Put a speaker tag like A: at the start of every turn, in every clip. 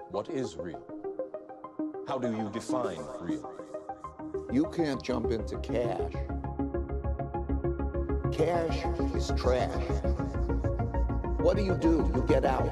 A: What is real? How do you define real?
B: You can't jump into cash. Cash is trash. What do? You get out.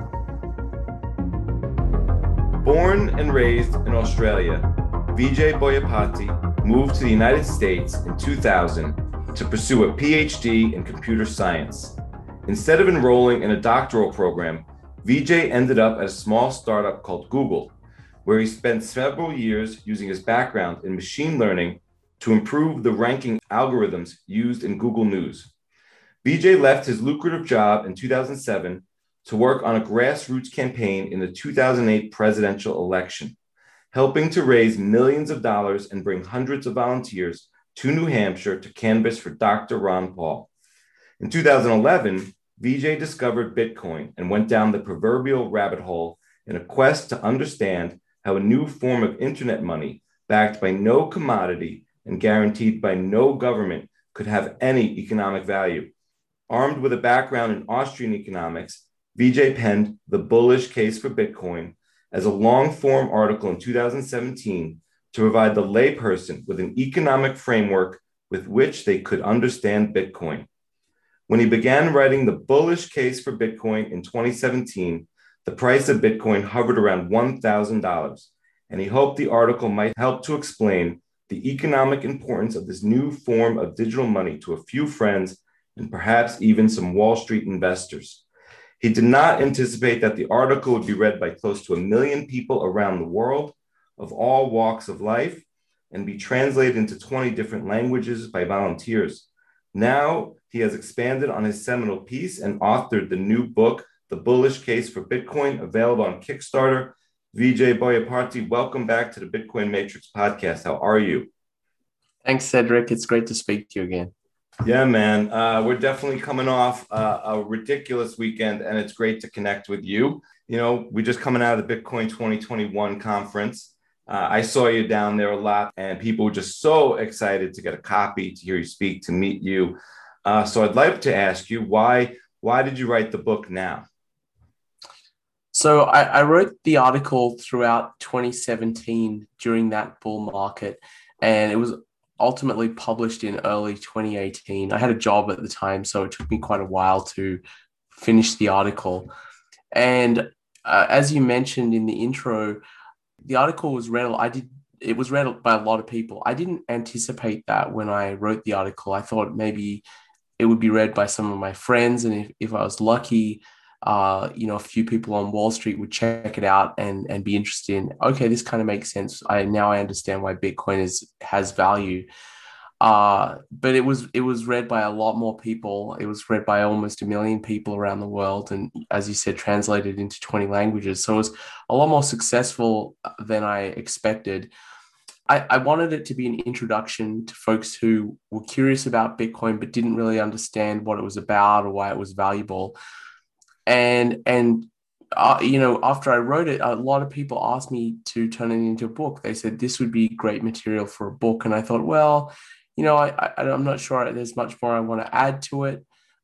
C: Born and raised in Australia, Vijay Boyapati moved to the United States in 2000 to pursue a PhD in computer science. Instead of enrolling in a doctoral program, Vijay ended up at a small startup called Google, where he spent several years using his background in machine learning to improve the ranking algorithms used in Google News. Vijay left his lucrative job in 2007 to work on a grassroots campaign in the 2008 presidential election, helping to raise millions of dollars and bring hundreds of volunteers to New Hampshire to canvass for Dr. Ron Paul. In 2011, Vijay discovered Bitcoin and went down the proverbial rabbit hole in a quest to understand how a new form of internet money, backed by no commodity and guaranteed by no government, could have any economic value. Armed with a background in Austrian economics, Vijay penned The Bullish Case for Bitcoin as a long-form article in 2017 to provide the layperson with an economic framework with which they could understand Bitcoin. When he began writing The Bullish Case for Bitcoin in 2017, the price of Bitcoin hovered around $1,000, and he hoped the article might help to explain the economic importance of this new form of digital money to a few friends and perhaps even some Wall Street investors. He did not anticipate that the article would be read by close to 1 million people around the world of all walks of life and be translated into 20 different languages by volunteers. Now he has expanded on his seminal piece and authored the new book, The Bullish Case for Bitcoin, available on Kickstarter. Vijay Boyapati, welcome back to the Bitcoin Matrix podcast. How are you?
D: Thanks, Cedric. It's great to speak to you again.
C: Yeah, man. We're definitely coming off a ridiculous weekend, and it's great to connect with you. You know, we're just coming out of the Bitcoin 2021 conference. I saw you down there a lot, and people were just so excited to get a copy, to hear you speak, to meet you. So I'd like to ask you, why did you write the book now?
D: So I wrote the article throughout 2017 during that bull market, and it was ultimately published in early 2018. I had a job at the time, so it took me quite a while to finish the article. And as you mentioned in the intro, the article was read. It was read by a lot of people. I didn't anticipate that when I wrote the article. I thought maybe it would be read by some of my friends, and if I was lucky, a few people on Wall Street would check it out and be interested in, okay, this kind of makes sense. Now I understand why Bitcoin has value. But it was read by a lot more people. It was read by almost 1 million people around the world, and as you said, translated into 20 languages. So it was a lot more successful than I expected. I wanted it to be an introduction to folks who were curious about Bitcoin but didn't really understand what it was about or why it was valuable. And after I wrote it, a lot of people asked me to turn it into a book. They said this would be great material for a book. And I thought, well, I'm not sure there's much more I want to add to it.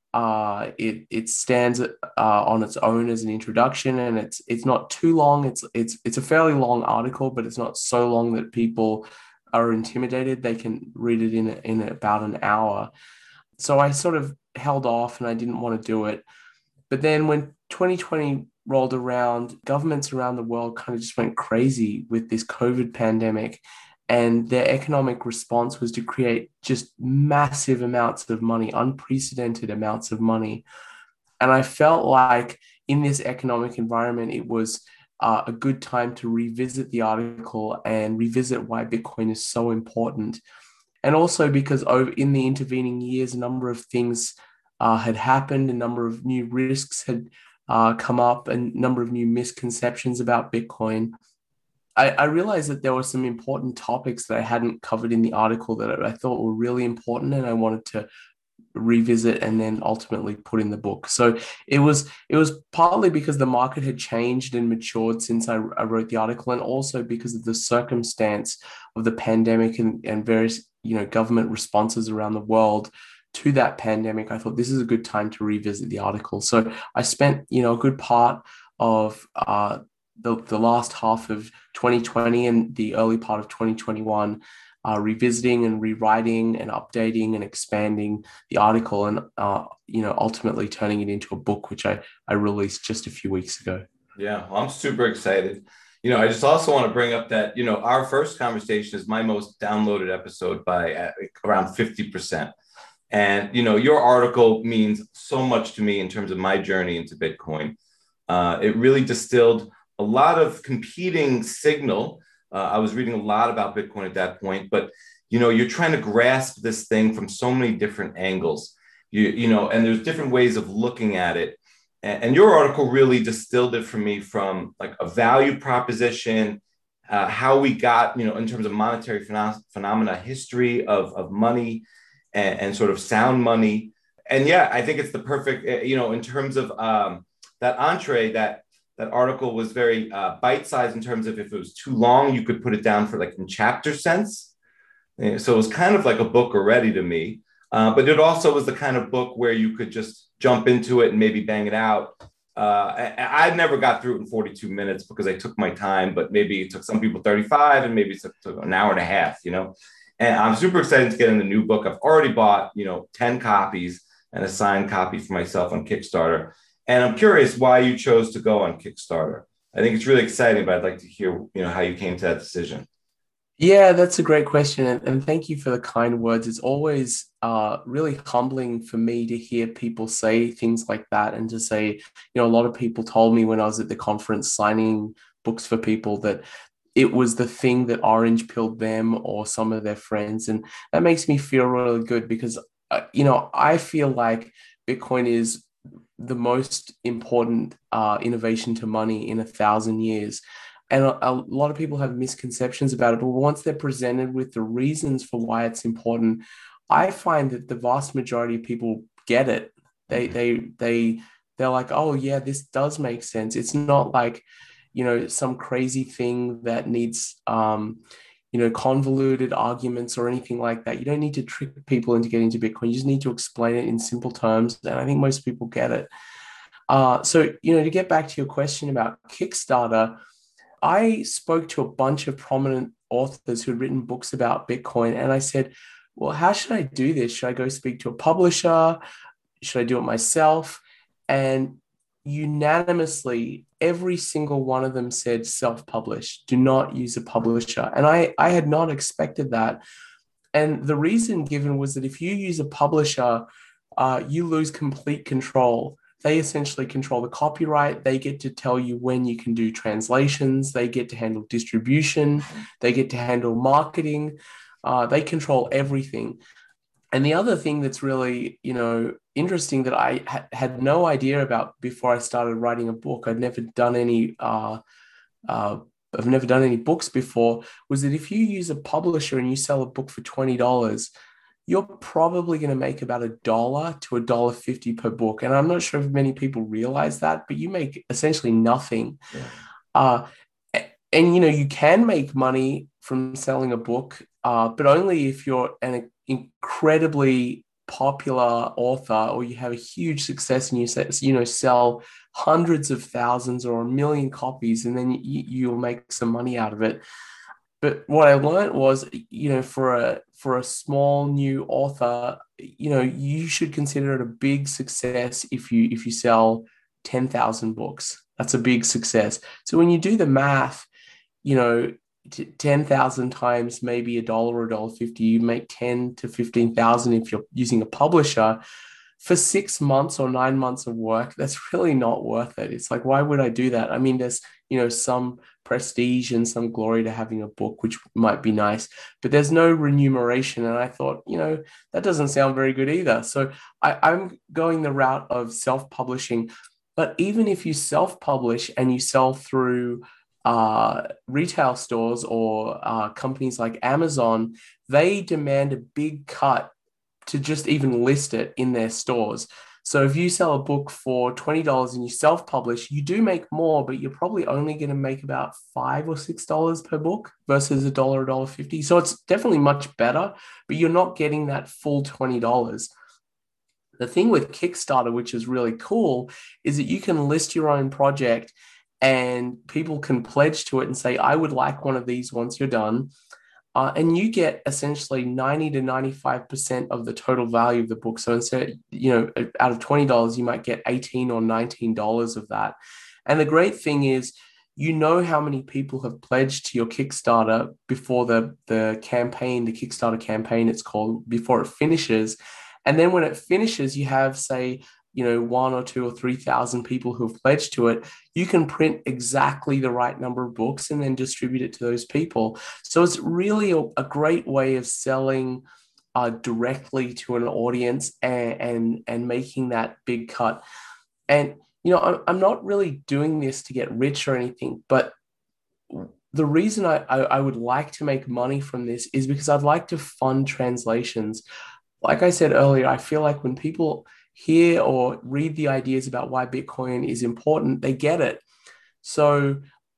D: It stands on its own as an introduction, and it's not too long. It's a fairly long article, but it's not so long that people are intimidated. They can read it in about an hour. So I sort of held off, and I didn't want to do it. But then when 2020 rolled around, governments around the world kind of just went crazy with this COVID pandemic, and their economic response was to create just massive amounts of money, unprecedented amounts of money. And I felt like in this economic environment, it was a good time to revisit the article and revisit why Bitcoin is so important. And also because in the intervening years, a number of things had happened, a number of new risks had come up, and a number of new misconceptions about Bitcoin. I realized that there were some important topics that I hadn't covered in the article that I thought were really important, and I wanted to revisit and then ultimately put in the book. So it was partly because the market had changed and matured since I wrote the article, and also because of the circumstance of the pandemic and various government responses around the world to that pandemic. I thought this is a good time to revisit the article. So I spent a good part of the last half of 2020 and the early part of 2021, revisiting and rewriting and updating and expanding the article, and ultimately turning it into a book, which I released just a few weeks ago.
C: Yeah, well, I'm super excited. I just also want to bring up that, our first conversation is my most downloaded episode by around 50%. And, your article means so much to me in terms of my journey into Bitcoin. It really distilled a lot of competing signal. I was reading a lot about Bitcoin at that point, but, you're trying to grasp this thing from so many different angles, and there's different ways of looking at it. And your article really distilled it for me from like a value proposition, how we got, in terms of monetary phenomena, history of money and sort of sound money. And yeah, I think it's the perfect, in terms of that entree, that article was very bite-sized in terms of if it was too long, you could put it down for like in chapter sense. So it was kind of like a book already to me. But it also was the kind of book where you could just jump into it and maybe bang it out. I never got through it in 42 minutes because I took my time, but maybe it took some people 35 and maybe it took an hour and a half, And I'm super excited to get in the new book. I've already bought, 10 copies and a signed copy for myself on Kickstarter. And I'm curious why you chose to go on Kickstarter. I think it's really exciting, but I'd like to hear, how you came to that decision.
D: Yeah, that's a great question. And thank you for the kind words. It's always really humbling for me to hear people say things like that, and to say, a lot of people told me when I was at the conference signing books for people that it was the thing that orange pilled them or some of their friends. And that makes me feel really good because, I feel like Bitcoin is the most important innovation to money in 1,000 years. And a lot of people have misconceptions about it, but once they're presented with the reasons for why it's important, I find that the vast majority of people get it. They're like, oh yeah, this does make sense. It's not like, some crazy thing that needs, convoluted arguments or anything like that. You don't need to trick people into getting into Bitcoin. You just need to explain it in simple terms. And I think most people get it. So, to get back to your question about Kickstarter, I spoke to a bunch of prominent authors who'd written books about Bitcoin, and I said, well, how should I do this? Should I go speak to a publisher? Should I do it myself? And unanimously, every single one of them said self-publish. Do not use a publisher. And I had not expected that. And the reason given was that if you use a publisher, you lose complete control. They essentially control the copyright. They get to tell you when you can do translations. They get to handle distribution. They get to handle marketing. They control everything. And the other thing that's really, interesting that I had no idea about before I started writing a book, I've never done any books before, was that if you use a publisher and you sell a book for $20, you're probably going to make about $1 to $1.50 per book. And I'm not sure if many people realize that, but you make essentially nothing. Yeah. And, you can make money from selling a book, but only if you're an incredibly popular author or you have a huge success and you sell hundreds of thousands or 1 million copies, and then you'll make some money out of it. But what I learned was, for a small new author, you should consider it a big success if you sell 10,000 books. That's a big success. So when you do the math, 10,000 times maybe $1 or $1.50, you make 10 to 15,000 if you're using a publisher. For 6 months or 9 months of work, that's really not worth it. It's like, why would I do that? I mean, there's, some prestige and some glory to having a book, which might be nice, but there's no remuneration. And I thought, that doesn't sound very good either. So I'm going the route of self-publishing. But even if you self-publish and you sell through retail stores or companies like Amazon, they demand a big cut to just even list it in their stores. So if you sell a book for $20 and you self-publish, you do make more, but you're probably only going to make about $5 or $6 per book versus $1 or $1.50. So it's definitely much better, but you're not getting that full $20. The thing with Kickstarter, which is really cool, is that you can list your own project and people can pledge to it and say, I would like one of these once you're done. And you get essentially 90 to 95% of the total value of the book. So instead, out of $20, you might get $18 or $19 of that. And the great thing is, how many people have pledged to your Kickstarter before the campaign, the Kickstarter campaign, it's called, before it finishes. And then when it finishes, you have, say, 1 or 2 or 3,000 people who have pledged to it. You can print exactly the right number of books and then distribute it to those people. So it's really a great way of selling directly to an audience and making that big cut. And I'm not really doing this to get rich or anything, but the reason I would like to make money from this is because I'd like to fund translations. Like I said earlier, I feel like when people hear or read the ideas about why Bitcoin is important, they get it. So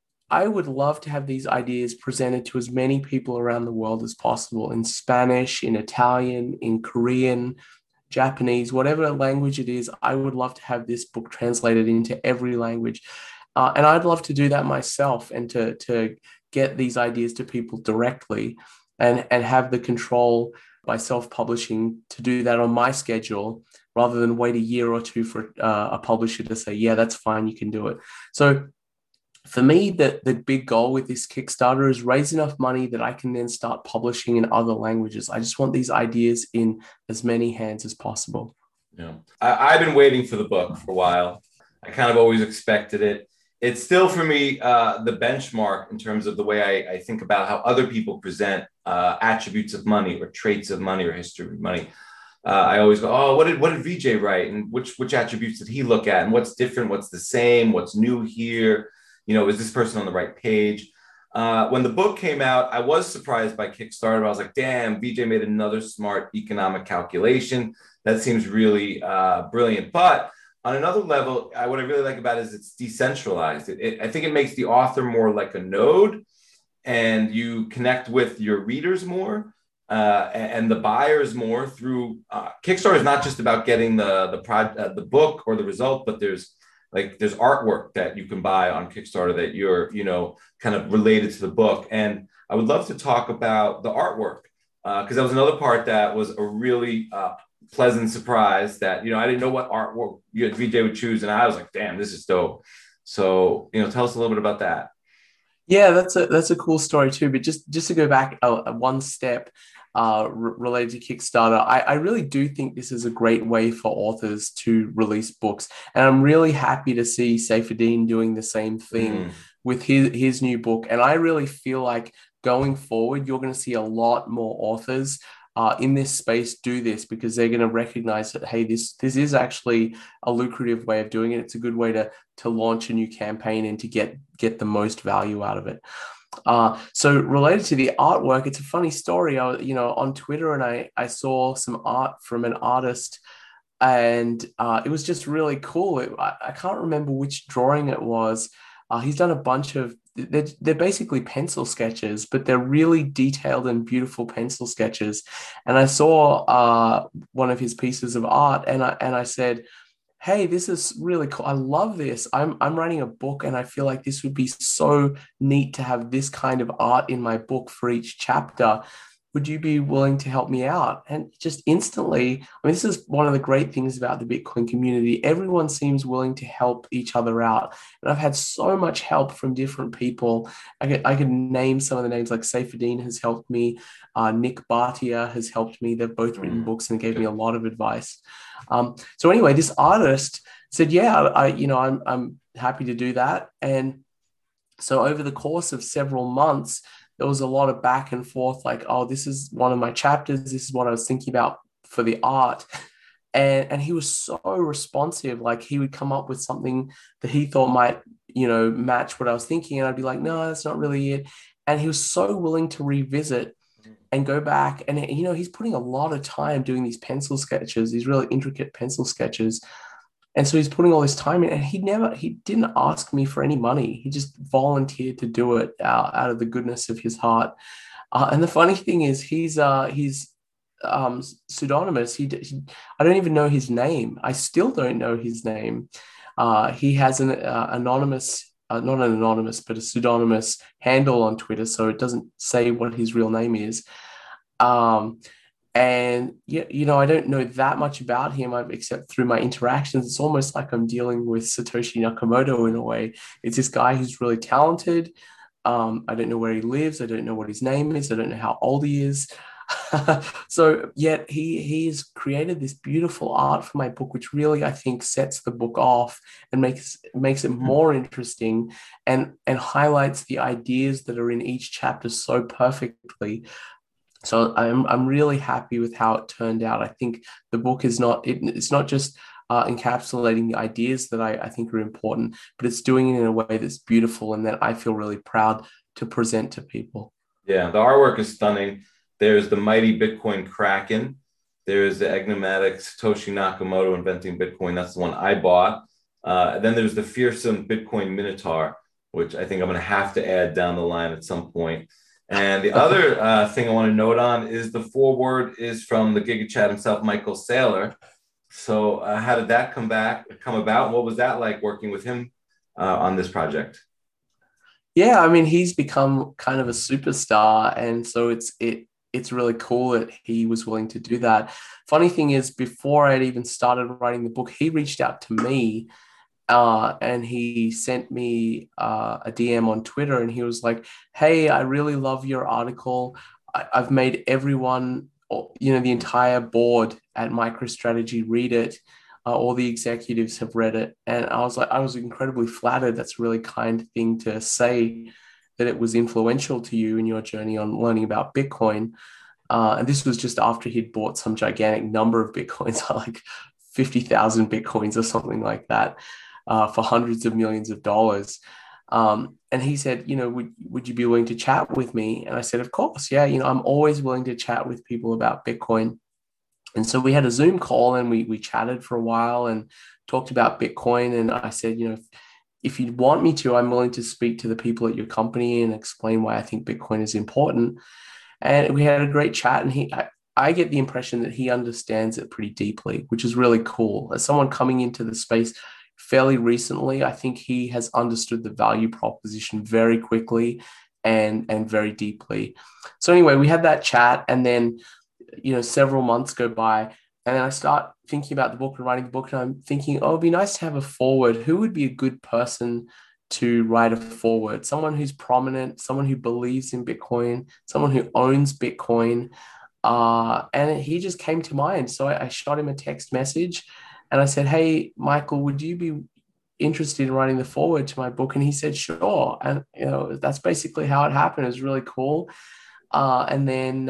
D: I would love to have these ideas presented to as many people around the world as possible, in Spanish, in Italian, in Korean, Japanese, whatever language it is. I would love to have this book translated into every language. And I'd love to do that myself, and to get these ideas to people directly and have the control by self-publishing to do that on my schedule, rather than wait a year or two for a publisher to say, yeah, that's fine, you can do it. So for me, the big goal with this Kickstarter is raise enough money that I can then start publishing in other languages. I just want these ideas in as many hands as possible.
C: Yeah, I've been waiting for the book for a while. I kind of always expected it. It's still, for me, the benchmark in terms of the way I think about how other people present attributes of money or traits of money or history of money. I always go, oh, what did VJ write? And which attributes did he look at? And what's different? What's the same? What's new here? Is this person on the right page? When the book came out, I was surprised by Kickstarter. I was like, damn, VJ made another smart economic calculation. That seems really brilliant. But on another level, what I really like about it is it's decentralized. I think it makes the author more like a node, and you connect with your readers more. And the buyers more through Kickstarter is not just about getting the book or the result, but there's artwork that you can buy on Kickstarter that you're kind of related to the book. And I would love to talk about the artwork because that was another part that was a really pleasant surprise that I didn't know what artwork VJ would choose, and I was like, damn, this is dope. So tell us a little bit about that.
D: Yeah, that's a cool story too. But just to go back one step related to Kickstarter, I really do think this is a great way for authors to release books. And I'm really happy to see Saifedean doing the same thing with his new book. And I really feel like going forward, you're going to see a lot more authors in this space do this, because they're going to recognize that, hey, this is actually a lucrative way of doing it. It's a good way to launch a new campaign and to get the most value out of it. So related to the artwork, it's a funny story. I was, on Twitter, and I saw some art from an artist, and it was just really cool. I can't remember which drawing it was. He's done a bunch of, they're basically pencil sketches, but they're really detailed and beautiful pencil sketches. And I saw one of his pieces of art, and I said, hey, this is really cool. I love this. I'm writing a book, and I feel like this would be so neat to have this kind of art in my book for each chapter. Would you be willing to help me out? And just instantly, this is one of the great things about the Bitcoin community. Everyone seems willing to help each other out. And I've had so much help from different people. I could name some of the names, like Saifedean has helped me. Nick Bhatia has helped me. They've both written books and gave me a lot of advice. So anyway, this artist said, yeah, I'm happy to do that. And so over the course of several months, there was a lot of back and forth, like, oh, this is one of my chapters. This is what I was thinking about for the art. And he was so responsive. Like, he would come up with something that he thought might, match what I was thinking. And I'd be like, no, that's not really it. And he was so willing to revisit and go back. And, he's putting a lot of time doing these pencil sketches, these really intricate pencil sketches. And so he's putting all this time in, and he didn't ask me for any money. He just volunteered to do it out of the goodness of his heart. And the funny thing is, he's pseudonymous. I don't even know his name. I still don't know his name. He has an anonymous not an anonymous, but a pseudonymous handle on Twitter, so it doesn't say what his real name is. And yeah, I don't know that much about him except through my interactions. It's almost like I'm dealing with Satoshi Nakamoto in a way. It's this guy who's really talented. I don't know where he lives. I don't know what his name is. I don't know how old he is. So yet he's created this beautiful art for my book, which really I think sets the book off and makes it more interesting and highlights the ideas that are in each chapter so perfectly. So I'm really happy with how it turned out. I think the book is it's not just encapsulating the ideas that I think are important, but it's doing it in a way that's beautiful and that I feel really proud to present to people.
C: Yeah, the artwork is stunning. There's the mighty Bitcoin Kraken. There's the enigmatic Satoshi Nakamoto inventing Bitcoin. That's the one I bought. Then there's the fearsome Bitcoin Minotaur, which I think I'm going to have to add down the line at some point. And the other thing I want to note on is the foreword is from the GigaChad himself, Michael Saylor. So how did that come about? What was that like working with him on this project?
D: Yeah, I mean, he's become kind of a superstar. And so it's really cool that he was willing to do that. Funny thing is, before I'd even started writing the book, he reached out to me and he sent me a DM on Twitter, and he was like, "Hey, I really love your article. I've made everyone, the entire board at MicroStrategy read it. All the executives have read it." And I was incredibly flattered. That's a really kind thing to say, that it was influential to you in your journey on learning about Bitcoin. And this was just after he'd bought some gigantic number of Bitcoins, like 50,000 Bitcoins or something like that, for hundreds of millions of dollars. And he said, would you be willing to chat with me? And I said, of course. Yeah. I'm always willing to chat with people about Bitcoin. And so we had a Zoom call and we chatted for a while and talked about Bitcoin. And I said, if you want me to, I'm willing to speak to the people at your company and explain why I think Bitcoin is important. And we had a great chat. And I get the impression that he understands it pretty deeply, which is really cool. As someone coming into the space fairly recently, I think he has understood the value proposition very quickly and very deeply. So anyway, we had that chat, and then several months go by, and then I start thinking about the book and writing the book, and I'm thinking, oh, it'd be nice to have a forward. Who would be a good person to write a forward? Someone who's prominent, someone who believes in Bitcoin, someone who owns Bitcoin. And he just came to mind. So I shot him a text message and I said, "Hey, Michael, would you be interested in writing the forward to my book?" And he said, "Sure." And, that's basically how it happened. It was really cool. And then,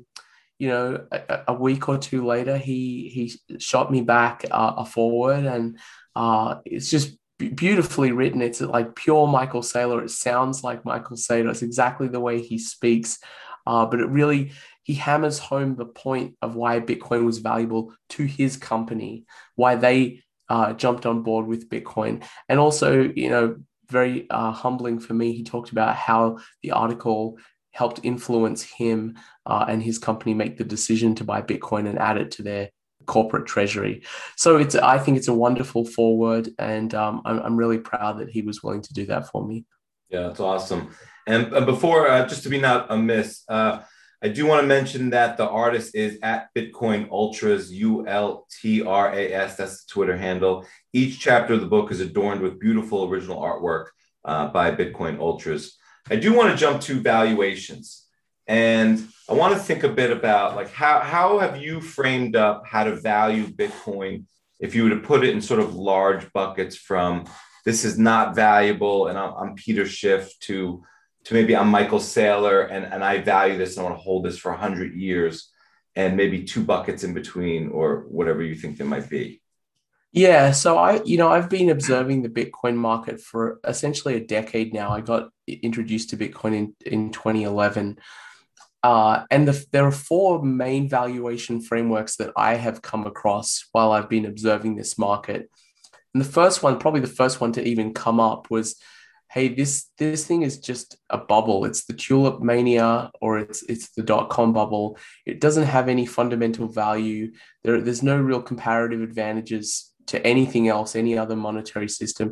D: a week or two later, he shot me back a forward, and it's just beautifully written. It's like pure Michael Saylor. It sounds like Michael Saylor. It's exactly the way he speaks. But he hammers home the point of why Bitcoin was valuable to his company, why they jumped on board with Bitcoin. And also, very humbling for me, he talked about how the article helped influence him and his company make the decision to buy Bitcoin and add it to their corporate treasury. So I think it's a wonderful forward, and I'm really proud that he was willing to do that for me.
C: Yeah, that's awesome. And before, just to be not amiss, I do want to mention that the artist is at Bitcoin Ultras, ULTRAS. That's the Twitter handle. Each chapter of the book is adorned with beautiful original artwork by Bitcoin Ultras. I do want to jump to valuations, and I want to think a bit about like how have you framed up how to value Bitcoin if you were to put it in sort of large buckets from this is not valuable and I'm Peter Schiff to maybe I'm Michael Saylor and I value this and I want to hold this for 100 years, and maybe two buckets in between or whatever you think there might be.
D: Yeah, so I've been observing the Bitcoin market for essentially a decade now. I got introduced to Bitcoin in 2011. And there are four main valuation frameworks that I have come across while I've been observing this market. And the first one, probably the first one to even come up was, hey, this thing is just a bubble. It's the tulip mania, or it's the .com bubble. It doesn't have any fundamental value. There's no real comparative advantages to anything else, any other monetary system.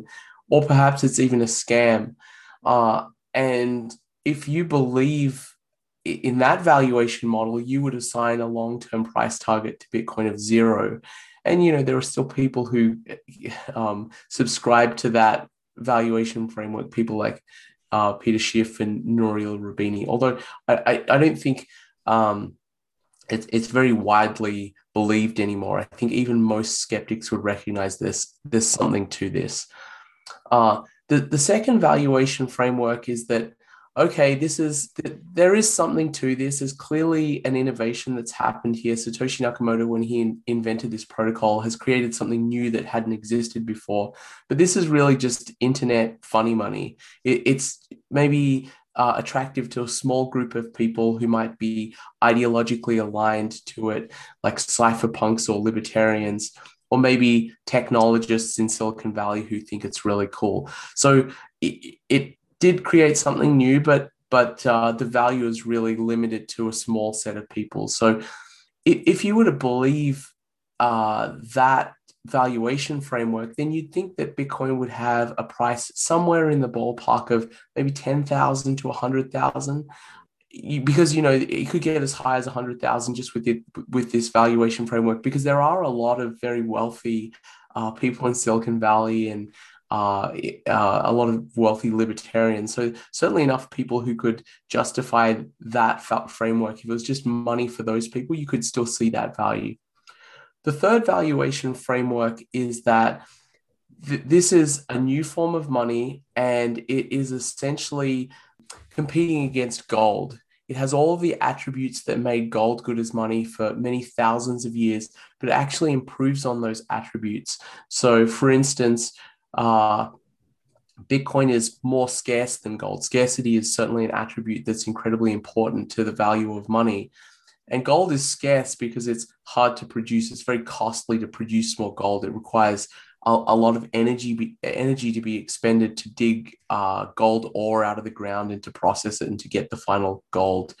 D: or perhaps it's even a scam. And if you believe in that valuation model, you would assign a long-term price target to Bitcoin of 0. And, there are still people who subscribe to that valuation framework, people like Peter Schiff and Nouriel Roubini, although I don't think it's very widely believed anymore. I think even most skeptics would recognize there's something to this. The second valuation framework is that, okay, there is something to this. There's clearly an innovation that's happened here. Satoshi Nakamoto, when he invented this protocol, has created something new that hadn't existed before. But this is really just internet funny money. It's maybe attractive to a small group of people who might be ideologically aligned to it, like cypherpunks or libertarians, or maybe technologists in Silicon Valley who think it's really cool. So it did create something new, but the value is really limited to a small set of people. So if you were to believe that valuation framework, then you'd think that Bitcoin would have a price somewhere in the ballpark of maybe 10,000 to 100,000, because it could get as high as 100,000 just with this valuation framework, because there are a lot of very wealthy people in Silicon Valley and a lot of wealthy libertarians. So certainly enough people who could justify that framework. If it was just money for those people, you could still see that value. The third valuation framework is that this is a new form of money, and it is essentially competing against gold. It has all of the attributes that made gold good as money for many thousands of years, but it actually improves on those attributes. So, for instance, Bitcoin is more scarce than gold. Scarcity is certainly an attribute that's incredibly important to the value of money. And gold is scarce because it's hard to produce. It's very costly to produce more gold. It requires a lot of energy to be expended to dig gold ore out of the ground and to process it and to get the final gold.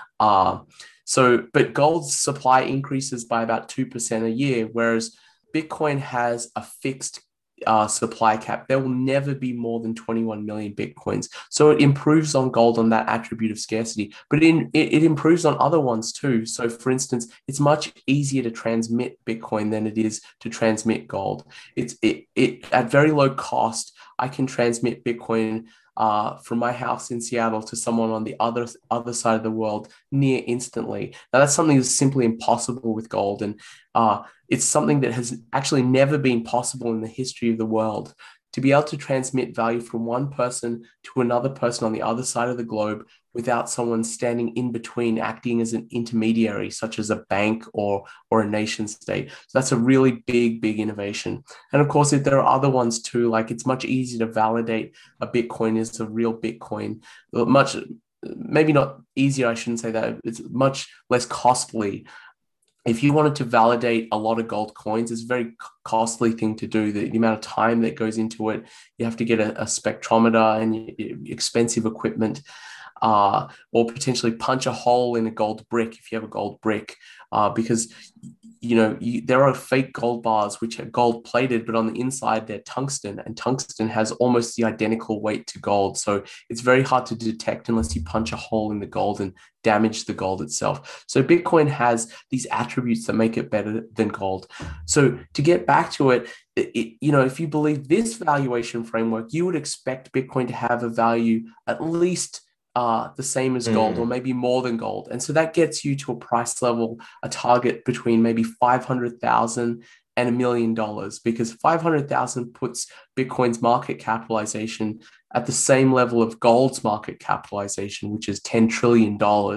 D: But gold's supply increases by about 2% a year, whereas Bitcoin has a fixed supply cap. There will never be more than 21 million Bitcoins. So it improves on gold on that attribute of scarcity, but it improves on other ones too. So for instance, it's much easier to transmit Bitcoin than it is to transmit gold. It at very low cost, I can transmit Bitcoin from my house in Seattle to someone on the other side of the world near instantly. Now that's something that's simply impossible with gold, and it's something that has actually never been possible in the history of the world. To be able to transmit value from one person to another person on the other side of the globe without someone standing in between, acting as an intermediary, such as a bank or a nation state. So that's a really big innovation. And of course, there are other ones too, like it's much easier to validate a Bitcoin is a real Bitcoin. Maybe not easier, I shouldn't say that. It's much less costly. If you wanted to validate a lot of gold coins, it's a very costly thing to do. The amount of time that goes into it, you have to get a spectrometer and expensive equipment, or potentially punch a hole in a gold brick if you have a gold brick, because there are fake gold bars which are gold plated, but on the inside they're tungsten, and tungsten has almost the identical weight to gold. So it's very hard to detect unless you punch a hole in the gold and damage the gold itself. So Bitcoin has these attributes that make it better than gold. So to get back to it, if you believe this valuation framework, you would expect Bitcoin to have a value at least the same as gold, or maybe more than gold. And so that gets you to a price level, a target between maybe 500,000 and $1 million, because 500,000 puts Bitcoin's market capitalization at the same level of gold's market capitalization, which is $10 trillion.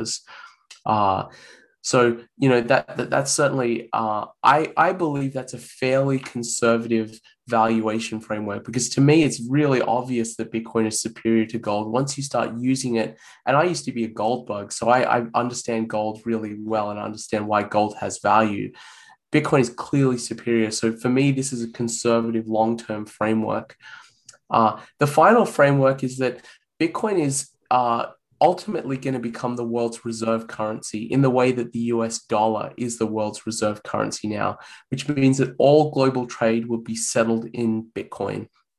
D: So, that's certainly, I believe that's a fairly conservative valuation framework, because to me, it's really obvious that Bitcoin is superior to gold once you start using it. And I used to be a gold bug, so I understand gold really well and I understand why gold has value. Bitcoin is clearly superior. So for me, this is a conservative long-term framework. The final framework is that Bitcoin is ultimately going to become the world's reserve currency in the way that the US dollar is the world's reserve currency now, which means that all global trade will be settled in Bitcoin.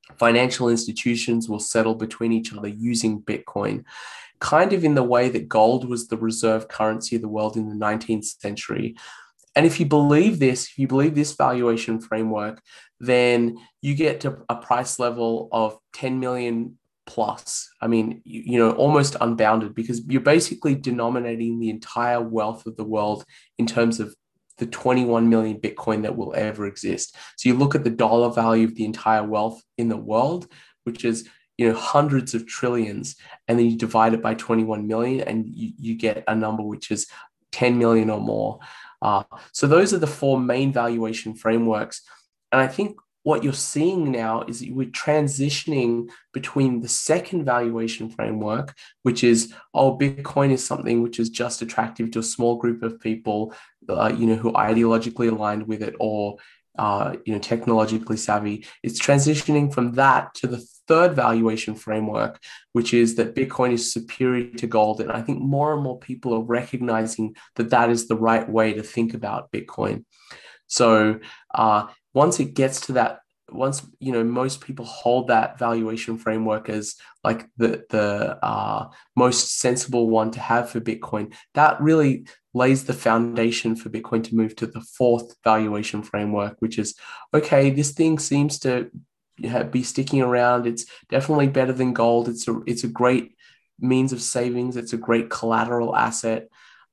D: Financial institutions will settle between each other using Bitcoin, kind of in the way that gold was the reserve currency of the world in the 19th century. And if you believe this, if you believe this valuation framework, then you get to a price level of 10 million plus. I mean, almost unbounded, because you're basically denominating the entire wealth of the world in terms of the 21 million Bitcoin that will ever exist. So you look at the dollar value of the entire wealth in the world, which is hundreds of trillions, and then you divide it by 21 million, and you get a number which is 10 million or more. So those are the four main valuation frameworks. And I think what you're seeing now is we're transitioning between the second valuation framework, which is, Bitcoin is something which is just attractive to a small group of people, who ideologically aligned with it, or technologically savvy. It's transitioning from that to the third valuation framework, which is that Bitcoin is superior to gold. And I think more and more people are recognizing that that is the right way to think about Bitcoin. So once it gets to that, once most people hold that valuation framework as like the most sensible one to have for Bitcoin, that really lays the foundation for Bitcoin to move to the fourth valuation framework, which is, okay, this thing seems to be sticking around. It's definitely better than gold. It's a great means of savings. It's a great collateral asset.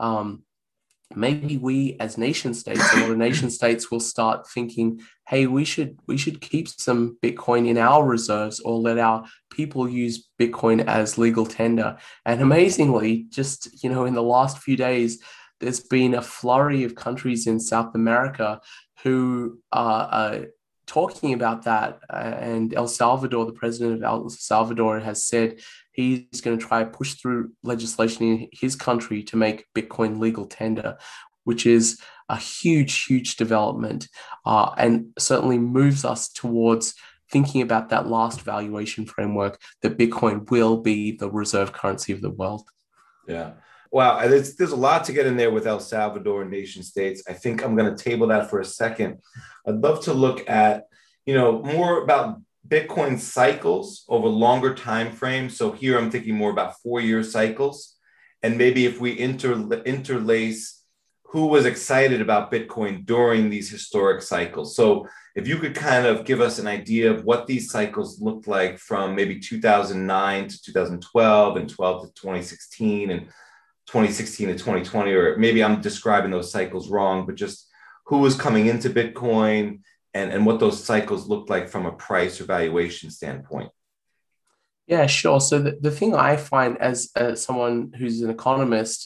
D: Maybe we as nation states, a lot of nation states will start thinking, hey, we should keep some Bitcoin in our reserves, or let our people use Bitcoin as legal tender. And amazingly, just in the last few days, there's been a flurry of countries in South America who are talking about that. And El Salvador, the president of El Salvador, has said he's going to try to push through legislation in his country to make Bitcoin legal tender, which is a huge, huge development, and certainly moves us towards thinking about that last valuation framework, that Bitcoin will be the reserve currency of the world.
C: Yeah. Wow. There's a lot to get in there with El Salvador and nation states. I think I'm going to table that for a second. I'd love to look at, more about Bitcoin cycles over longer time frames. So here I'm thinking more about 4-year cycles. And maybe if we interlace who was excited about Bitcoin during these historic cycles. So if you could kind of give us an idea of what these cycles looked like from maybe 2009 to 2012 and 12 to 2016 and 2016 to 2020, or maybe I'm describing those cycles wrong, but just who was coming into Bitcoin and what those cycles looked like from a price or valuation standpoint.
D: Yeah, sure. So the thing I find as someone who's an economist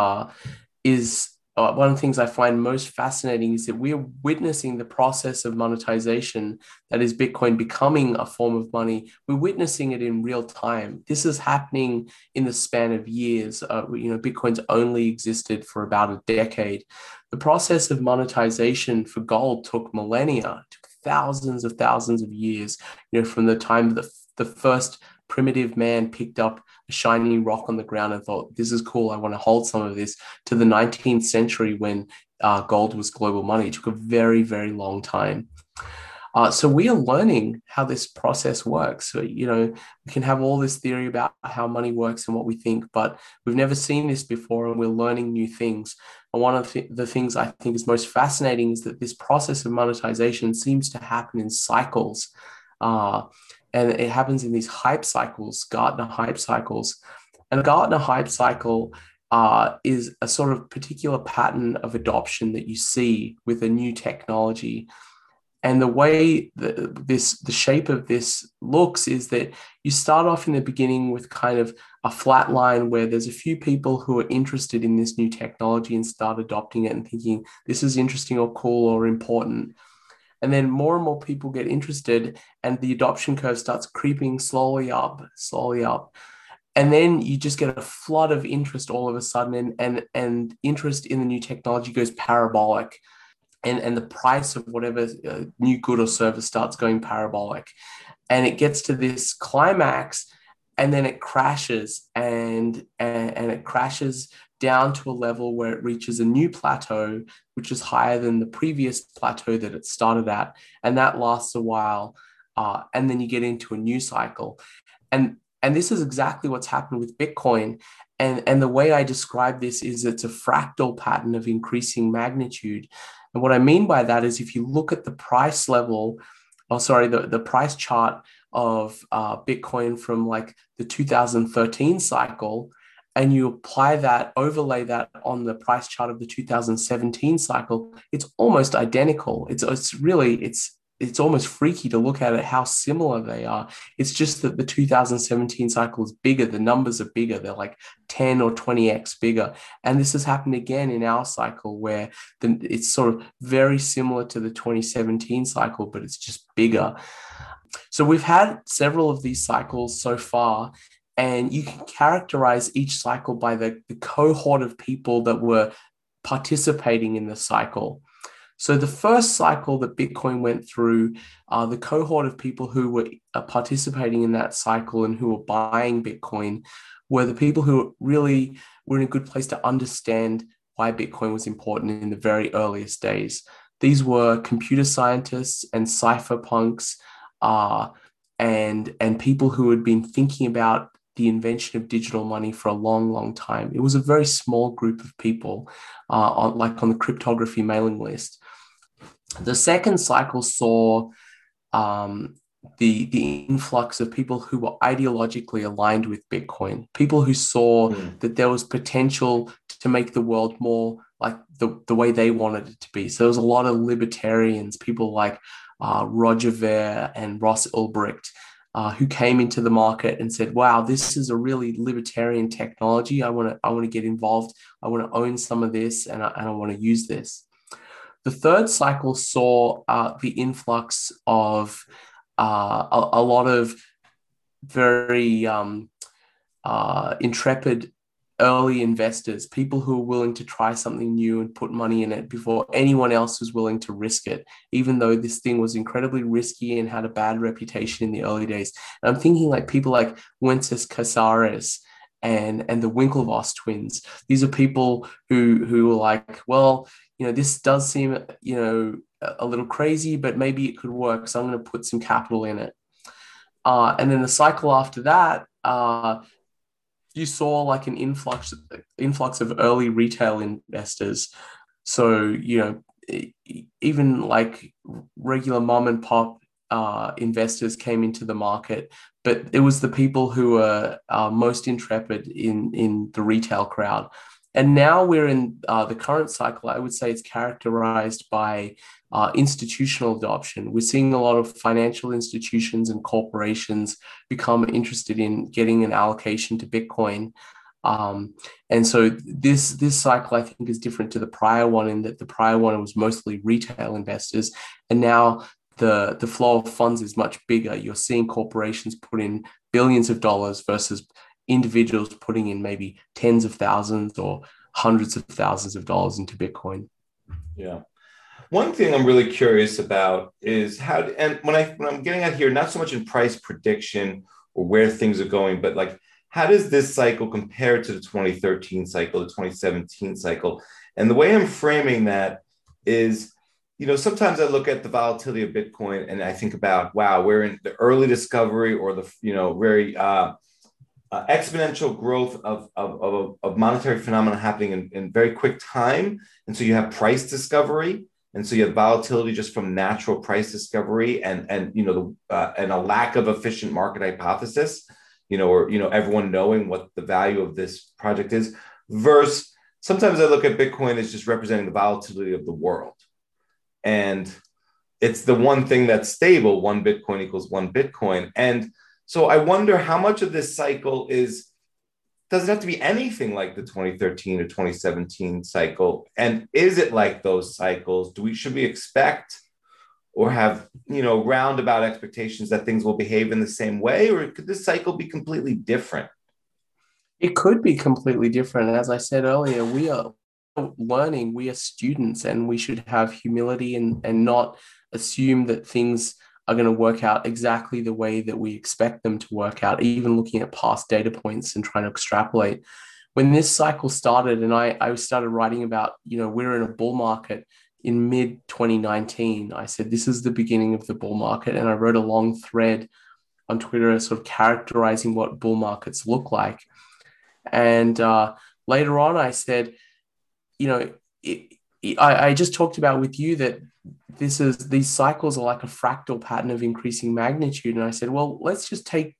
D: is one of the things I find most fascinating is that we're witnessing the process of monetization, that is Bitcoin becoming a form of money. We're witnessing it in real time. This is happening in the span of years. Bitcoin's only existed for about a decade. The process of monetization for gold took millennia, took thousands of years, from the time that the first primitive man picked up a shiny rock on the ground and thought, this is cool, I want to hold some of this, to the 19th century when gold was global money. It took a very, very long time. So we are learning how this process works. So, we can have all this theory about how money works and what we think, but we've never seen this before, and we're learning new things. And one of the things I think is most fascinating is that this process of monetization seems to happen in cycles. And it happens in these hype cycles, Gartner hype cycles. And a Gartner hype cycle is a sort of particular pattern of adoption that you see with a new technology. And the way the shape of this looks is that you start off in the beginning with kind of a flat line where there's a few people who are interested in this new technology and start adopting it and thinking this is interesting or cool or important. And then more and more people get interested, and the adoption curve starts creeping slowly up. And then you just get a flood of interest all of a sudden, and interest in the new technology goes parabolic. And the price of whatever new good or service starts going parabolic. And it gets to this climax, and then it crashes, and it crashes down to a level where it reaches a new plateau, which is higher than the previous plateau that it started at. And that lasts a while. and then you get into a new cycle. And this is exactly what's happened with Bitcoin. And the way I describe this is it's a fractal pattern of increasing magnitude. And what I mean by that is if you look at the price level, the price chart of Bitcoin from like the 2013 cycle, and you overlay that on the price chart of the 2017 cycle, it's almost identical. It's almost freaky to look at it, how similar they are. It's just that the 2017 cycle is bigger. The numbers are bigger. They're like 10 or 20x bigger. And this has happened again in our cycle where it's sort of very similar to the 2017 cycle, but it's just bigger. So we've had several of these cycles so far, and you can characterize each cycle by the cohort of people that were participating in the cycle. So the first cycle that Bitcoin went through, the cohort of people who were participating in that cycle and who were buying Bitcoin were the people who really were in a good place to understand why Bitcoin was important in the very earliest days. These were computer scientists and cypherpunks and people who had been thinking about the invention of digital money for a long, long time. It was a very small group of people on the cryptography mailing list. The second cycle saw the influx of people who were ideologically aligned with Bitcoin, people who saw that there was potential to make the world more like the way they wanted it to be. So there was a lot of libertarians, people like Roger Ver and Ross Ulbricht, who came into the market and said, wow, this is a really libertarian technology. I want to get involved. I want to own some of this and I want to use this. The third cycle saw the influx of a lot of very intrepid early investors, people who are willing to try something new and put money in it before anyone else was willing to risk it, even though this thing was incredibly risky and had a bad reputation in the early days. And I'm thinking like people like Wences Casares and the Winklevoss twins. These are people who were like, well, this does seem, a little crazy, but maybe it could work. So I'm going to put some capital in it. And then the cycle after that, you saw like an influx of early retail investors. So, even like regular mom and pop investors came into the market, but it was the people who were most intrepid in the retail crowd. And now we're in the current cycle. I would say it's characterized by institutional adoption. We're seeing a lot of financial institutions and corporations become interested in getting an allocation to Bitcoin. And so this cycle, I think, is different to the prior one in that the prior one was mostly retail investors. And now the flow of funds is much bigger. You're seeing corporations put in billions of dollars versus individuals putting in maybe tens of thousands or hundreds of thousands of dollars into Bitcoin.
C: Yeah. One thing I'm really curious about is and when I'm getting at here, not so much in price prediction or where things are going, but like, how does this cycle compare to the 2013 cycle, the 2017 cycle? And the way I'm framing that is, sometimes I look at the volatility of Bitcoin and I think about, wow, we're in the early discovery or the, very exponential growth of monetary phenomena happening in very quick time. And so you have price discovery. And so you have volatility just from natural price discovery and a lack of efficient market hypothesis, or everyone knowing what the value of this project is. Versus sometimes I look at Bitcoin as just representing the volatility of the world. And it's the one thing that's stable, one Bitcoin equals one Bitcoin. And so I wonder how much of this cycle does it have to be anything like the 2013 or 2017 cycle? And is it like those cycles? Should we expect or have, roundabout expectations that things will behave in the same way? Or could this cycle be completely different?
D: It could be completely different. As I said earlier, we are learning, we are students, and we should have humility and not assume that things are going to work out exactly the way that we expect them to work out, even looking at past data points and trying to extrapolate. When this cycle started and I started writing about, we're in a bull market, in mid 2019, I said, this is the beginning of the bull market. And I wrote a long thread on Twitter sort of characterizing what bull markets look like. And later on, I said, you know, I just talked about with you that these cycles are like a fractal pattern of increasing magnitude. And I said, well, let's just take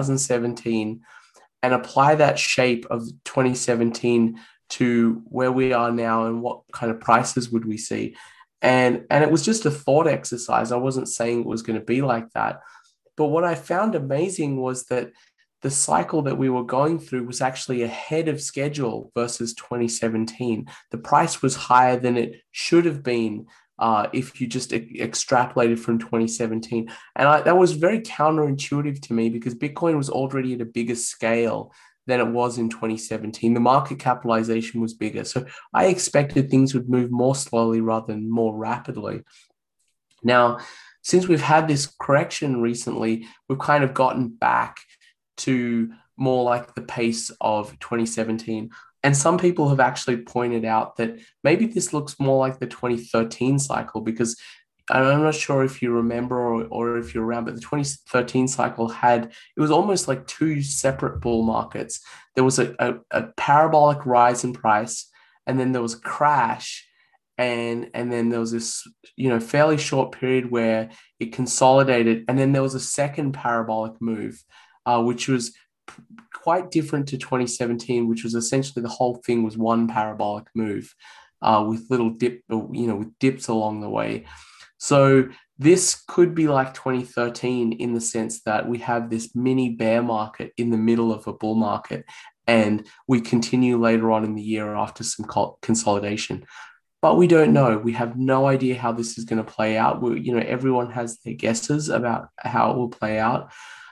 D: 2017 and apply that shape of 2017 to where we are now and what kind of prices would we see. And it was just a thought exercise. I wasn't saying it was going to be like that. But what I found amazing was that the cycle that we were going through was actually ahead of schedule versus 2017. The price was higher than it should have been if you just extrapolated from 2017. And that was very counterintuitive to me because Bitcoin was already at a bigger scale than it was in 2017. The market capitalization was bigger. So I expected things would move more slowly rather than more rapidly. Now, since we've had this correction recently, we've kind of gotten back to more like the pace of 2017. And some people have actually pointed out that maybe this looks more like the 2013 cycle because I'm not sure if you remember or if you're around, but the 2013 cycle it was almost like two separate bull markets. There was a parabolic rise in price, and then there was a crash. And then there was this, fairly short period where it consolidated. And then there was a second parabolic move, which was quite different to 2017, which was essentially the whole thing was one parabolic move with little with dips along the way. So this could be like 2013 in the sense that we have this mini bear market in the middle of a bull market, and we continue later on in the year after some consolidation. But we don't know. We have no idea how this is going to play out. Everyone has their guesses about how it will play out.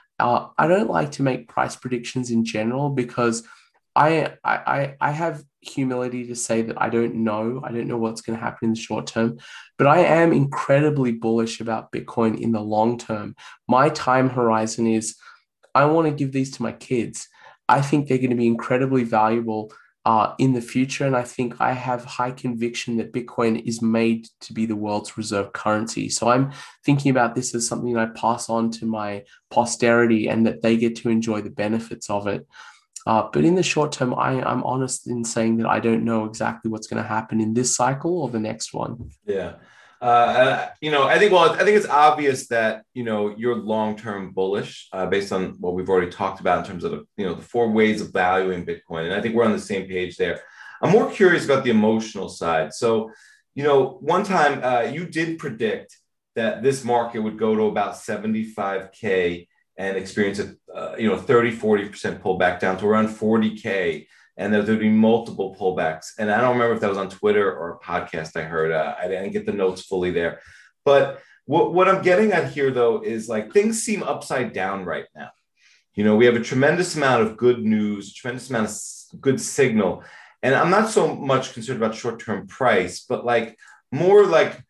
D: I don't like to make price predictions in general because I have humility to say that I don't know. I don't know what's going to happen in the short term, but I am incredibly bullish about Bitcoin in the long term. My time horizon is I want to give these to my kids. I think they're going to be incredibly valuable in the future. And I think I have high conviction that Bitcoin is made to be the world's reserve currency. So I'm thinking about this as something I pass on to my posterity and that they get to enjoy the benefits of it. But in the short term, I'm honest in saying that I don't know exactly what's going to happen in this cycle or the next one.
C: Yeah. I think it's obvious that, you're long-term bullish based on what we've already talked about in terms of, the four ways of valuing Bitcoin. And I think we're on the same page there. I'm more curious about the emotional side. So, one time you did predict that this market would go to about 75K and experience a 30-40% pullback down to around 40K, and there'd be multiple pullbacks. And I don't remember if that was on Twitter or a podcast I heard. I didn't get the notes fully there. But what I'm getting at here, though, is like things seem upside down right now. We have a tremendous amount of good news, tremendous amount of good signal. And I'm not so much concerned about short-term price, but like more like,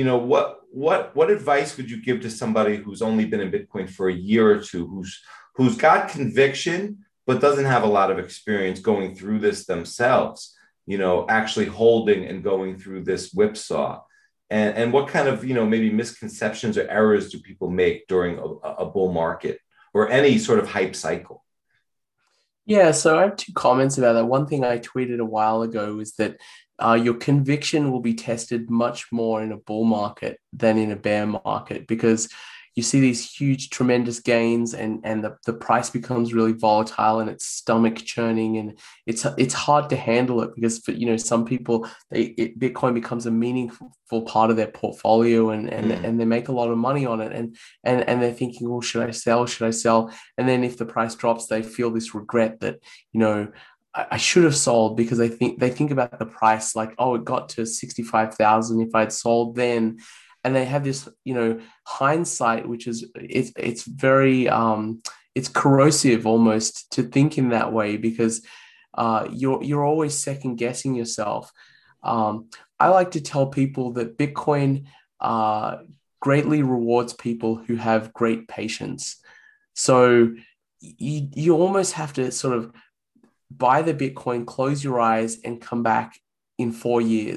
C: what advice would you give to somebody who's only been in Bitcoin for a year or two, who's got conviction, but doesn't have a lot of experience going through this themselves, actually holding and going through this whipsaw? And what kind of, maybe misconceptions or errors do people make during a bull market or any sort of hype cycle?
D: Yeah, so I have two comments about that. One thing I tweeted a while ago is that your conviction will be tested much more in a bull market than in a bear market because you see these huge, tremendous gains and the price becomes really volatile and it's stomach churning and it's hard to handle it because for some people Bitcoin becomes a meaningful part of their portfolio and they make a lot of money on it and they're thinking, well, should I sell? And then if the price drops, they feel this regret that I should have sold because they think about the price like, oh, it got to 65,000 if I'd sold then. And they have this, hindsight, which is it's very it's corrosive almost to think in that way because you're always second guessing yourself. I like to tell people that Bitcoin greatly rewards people who have great patience. So you almost have to sort of buy the Bitcoin, close your eyes, and come back in 4 years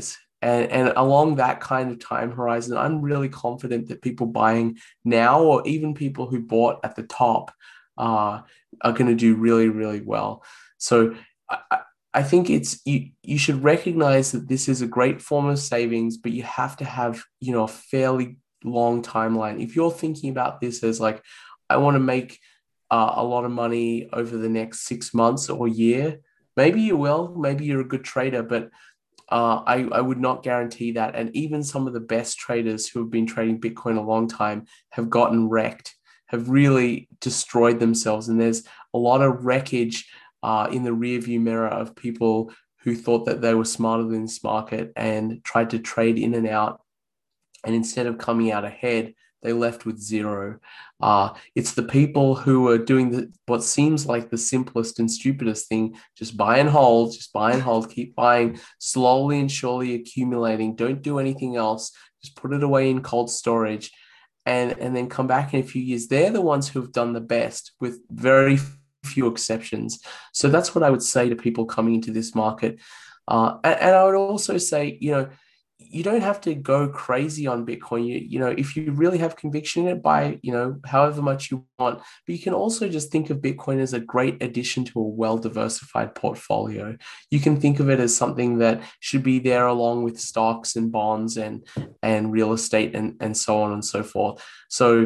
D: And along that kind of time horizon, I'm really confident that people buying now, or even people who bought at the top, are going to do really, really well. So I think you should recognize that this is a great form of savings, but you have to have, a fairly long timeline. If you're thinking about this as like, I want to make a lot of money over the next 6 months or year, maybe you will, maybe you're a good trader, but I would not guarantee that. And even some of the best traders who have been trading Bitcoin a long time have gotten wrecked, have really destroyed themselves. And there's a lot of wreckage in the rearview mirror of people who thought that they were smarter than this market and tried to trade in and out. And instead of coming out ahead, they left with zero. It's the people who are doing what seems like the simplest and stupidest thing: just buy and hold, keep buying, slowly and surely accumulating. Don't do anything else. Just put it away in cold storage, and then come back in a few years. They're the ones who have done the best, with very few exceptions. So that's what I would say to people coming into this market. And I would also say, you don't have to go crazy on Bitcoin. If you really have conviction in it, buy, however much you want. But you can also just think of Bitcoin as a great addition to a well-diversified portfolio. You can think of it as something that should be there along with stocks and bonds and real estate and so on and so forth. So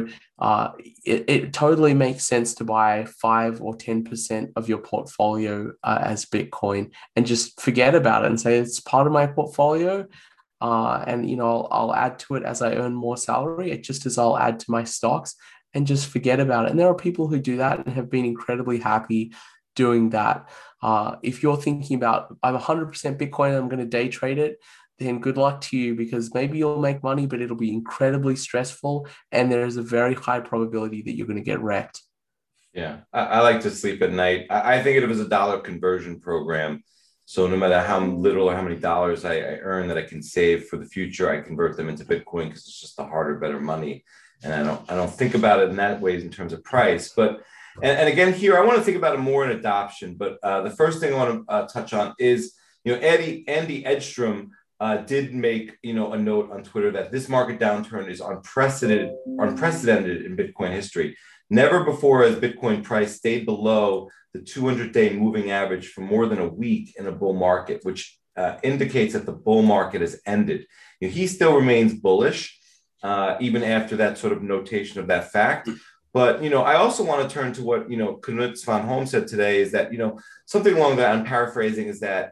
D: it totally makes sense to buy 5 or 10% of your portfolio as Bitcoin and just forget about it and say it's part of my portfolio. And I'll add to it as I earn more salary, just as I'll add to my stocks, and just forget about it. And there are people who do that and have been incredibly happy doing that. If you're thinking about, I'm 100% Bitcoin, I'm going to day trade it, then good luck to you, because maybe you'll make money, but it'll be incredibly stressful, and there is a very high probability that you're going to get wrecked.
C: Yeah, I like to sleep at night. I think it was a dollar conversion program. So no matter how little or how many dollars I earn that I can save for the future, I convert them into Bitcoin, because it's just the harder, better money. And I don't think about it in that way in terms of price. But and again, here I want to think about it more in adoption. But the first thing I want to touch on is, Andy Edstrom did make a note on Twitter that this market downturn is unprecedented in Bitcoin history. Never before has Bitcoin price stayed below the 200-day moving average for more than a week in a bull market, which indicates that the bull market has ended. He still remains bullish, even after that sort of notation of that fact. But, I also want to turn to what, Knut Svanholm said today, is that, something along that, I'm paraphrasing, is that,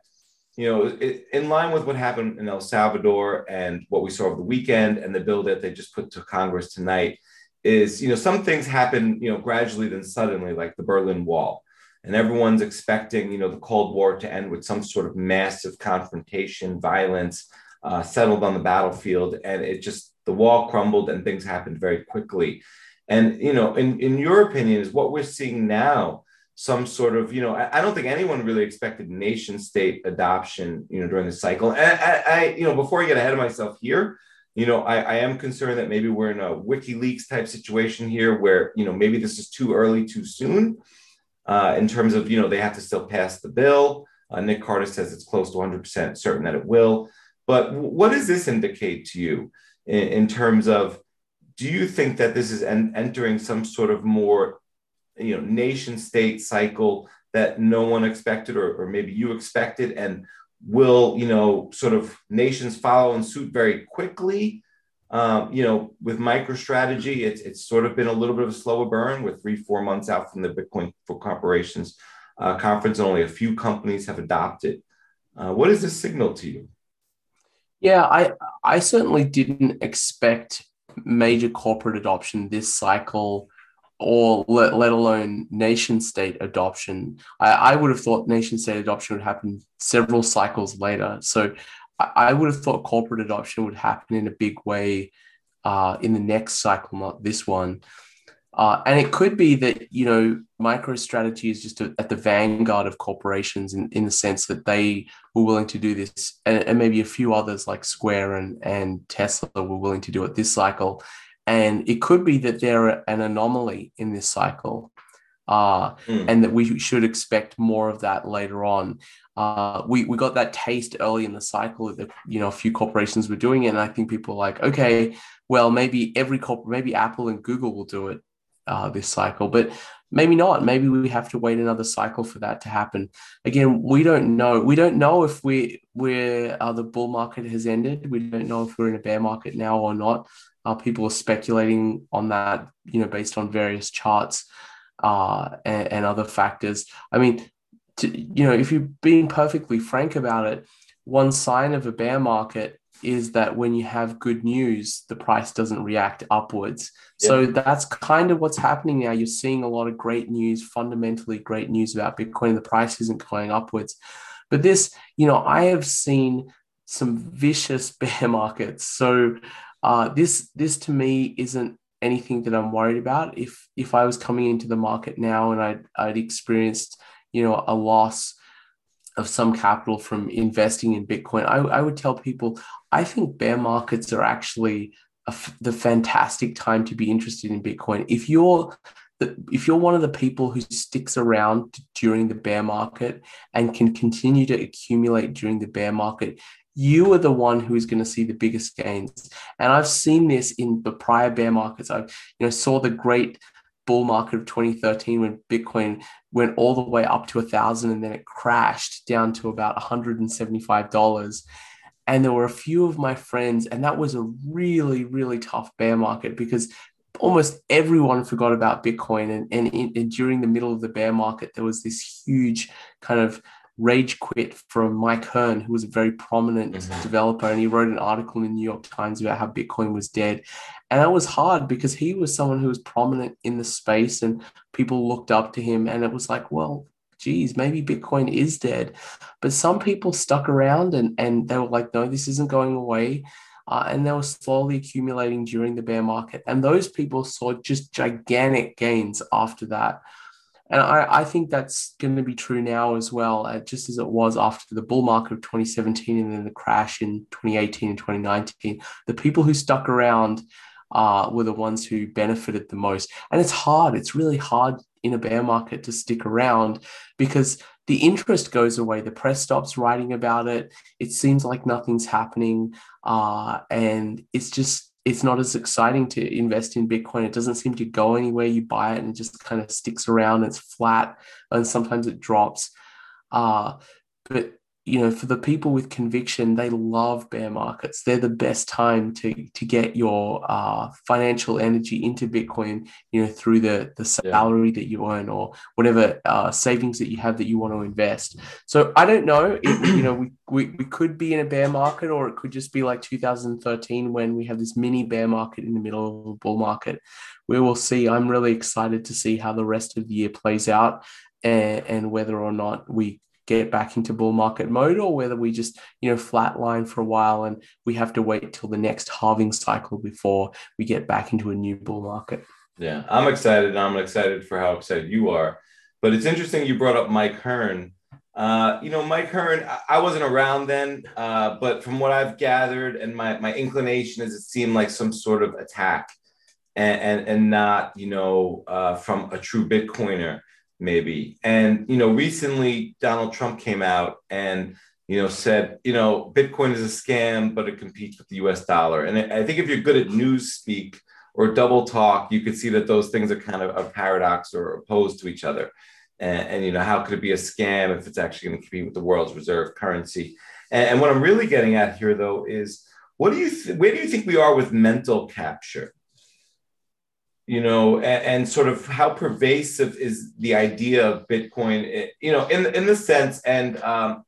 C: in line with what happened in El Salvador and what we saw over the weekend and the bill that they just put to Congress tonight, is, some things happen, gradually then suddenly, like the Berlin Wall. And everyone's expecting, the Cold War to end with some sort of massive confrontation, violence, settled on the battlefield. And the wall crumbled and things happened very quickly. And, in your opinion, is what we're seeing now some sort of, I don't think anyone really expected nation state adoption, during the cycle. And I before I get ahead of myself here, I am concerned that maybe we're in a WikiLeaks type situation here where, maybe this is too early, too soon, in terms of, they have to still pass the bill. Nick Carter says it's close to 100% certain that it will. But what does this indicate to you in terms of, do you think that this is entering some sort of more, nation state cycle that no one expected, or maybe you expected, and will, sort of nations follow in suit very quickly? With MicroStrategy, it's sort of been a little bit of a slower burn. With 3-4 months out from the Bitcoin for Corporations conference, and only a few companies have adopted. What does this signal to you?
D: Yeah, I certainly didn't expect major corporate adoption this cycle, or let alone nation state adoption. I would have thought nation state adoption would happen several cycles later. So I would have thought corporate adoption would happen in a big way in the next cycle, not this one. And it could be that, MicroStrategy is just at the vanguard of corporations in the sense that they were willing to do this, and maybe a few others like Square and Tesla were willing to do it this cycle. And it could be that they're an anomaly in this cycle, and that we should expect more of that later on. We got that taste early in the cycle that, a few corporations were doing it. And I think people are like, okay, well, maybe maybe Apple and Google will do it this cycle, but maybe not. Maybe we have to wait another cycle for that to happen. Again, we don't know. We don't know if the bull market has ended. We don't know if we're in a bear market now or not. People are speculating on that, based on various charts and other factors. I mean, if you're being perfectly frank about it, one sign of a bear market is that when you have good news, the price doesn't react upwards.
C: Yeah.
D: So that's kind of what's happening now. You're seeing a lot of great news, fundamentally great news about Bitcoin. The price isn't going upwards. But this, I have seen some vicious bear markets. So this to me isn't anything that I'm worried about. If I was coming into the market now and I'd experienced, a loss of some capital from investing in Bitcoin, I would tell people, I think bear markets are actually the fantastic time to be interested in Bitcoin. If you're one of the people who sticks around during the bear market and can continue to accumulate during the bear market, you are the one who is going to see the biggest gains. And I've seen this in the prior bear markets. I saw the great bull market of 2013 when Bitcoin went all the way up to 1,000 and then it crashed down to about $175. And there were a few of my friends, and that was a really, really tough bear market because almost everyone forgot about Bitcoin. And during the middle of the bear market, there was this huge kind of rage quit from Mike Hearn, who was a very prominent developer, and he wrote an article in the New York Times about how Bitcoin was dead. And that was hard because he was someone who was prominent in the space and people looked up to him. And it was like, well, geez, maybe Bitcoin is dead. But some people stuck around and they were like, no, this isn't going away. And they were slowly accumulating during the bear market. And those people saw just gigantic gains after that. And I think that's going to be true now as well, just as it was after the bull market of 2017 and then the crash in 2018 and 2019. The people who stuck around were the ones who benefited the most. And it's hard. It's really hard in a bear market to stick around because the interest goes away. The press stops writing about it. It seems like nothing's happening. And it's not as exciting to invest in Bitcoin. It doesn't seem to go anywhere. You buy it and it just kind of sticks around. It's flat and sometimes it drops. But, for the people with conviction, they love bear markets. They're the best time to get your financial energy into Bitcoin, through the salary that you earn or whatever savings that you have that you want to invest. So I don't know if, we could be in a bear market, or it could just be like 2013 when we have this mini bear market in the middle of a bull market. We will see. I'm really excited to see how the rest of the year plays out and whether or not we get back into bull market mode or whether we just, flatline for a while and we have to wait till the next halving cycle before we get back into a new bull market.
C: Yeah, I'm excited. And I'm excited for how excited you are. But it's interesting you brought up Mike Hearn. Mike Hearn, I wasn't around then, but from what I've gathered and my inclination is it seemed like some sort of attack and not, from a true Bitcoiner. Maybe. And, recently Donald Trump came out and, said, Bitcoin is a scam, but it competes with the US dollar. And I think if you're good at news speak or double talk, you could see that those things are kind of a paradox or opposed to each other. And how could it be a scam if it's actually going to compete with the world's reserve currency? And what I'm really getting at here, though, is where do you think we are with mental capture? And sort of how pervasive is the idea of Bitcoin, in the sense, not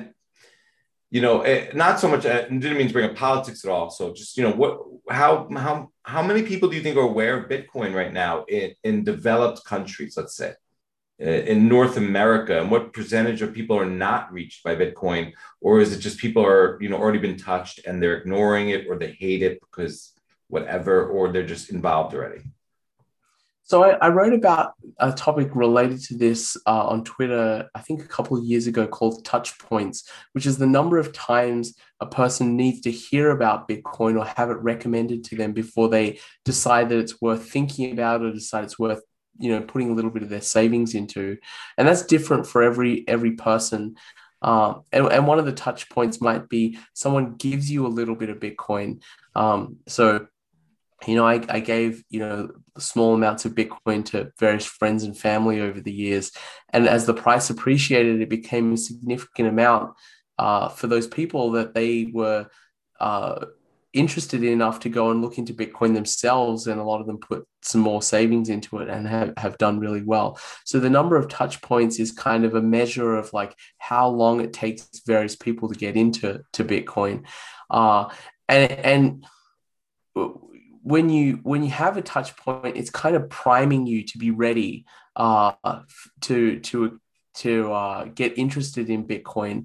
C: so much, didn't mean to bring up politics at all. So just, how many people do you think are aware of Bitcoin right now in developed countries, let's say, in North America, and what percentage of people are not reached by Bitcoin? Or is it just people are, already been touched and they're ignoring it, or they hate it because whatever, or they're just involved already?
D: So I wrote about a topic related to this on Twitter, I think a couple of years ago, called touch points, which is the number of times a person needs to hear about Bitcoin or have it recommended to them before they decide that it's worth thinking about or decide it's worth, putting a little bit of their savings into. And that's different for every person. And one of the touch points might be someone gives you a little bit of Bitcoin. So, I gave, small amounts of Bitcoin to various friends and family over the years. And as the price appreciated, it became a significant amount for those people that they were interested enough to go and look into Bitcoin themselves. And a lot of them put some more savings into it and have done really well. So the number of touch points is kind of a measure of like how long it takes various people to get into Bitcoin. And when you have a touch point, it's kind of priming you to be ready to get interested in Bitcoin.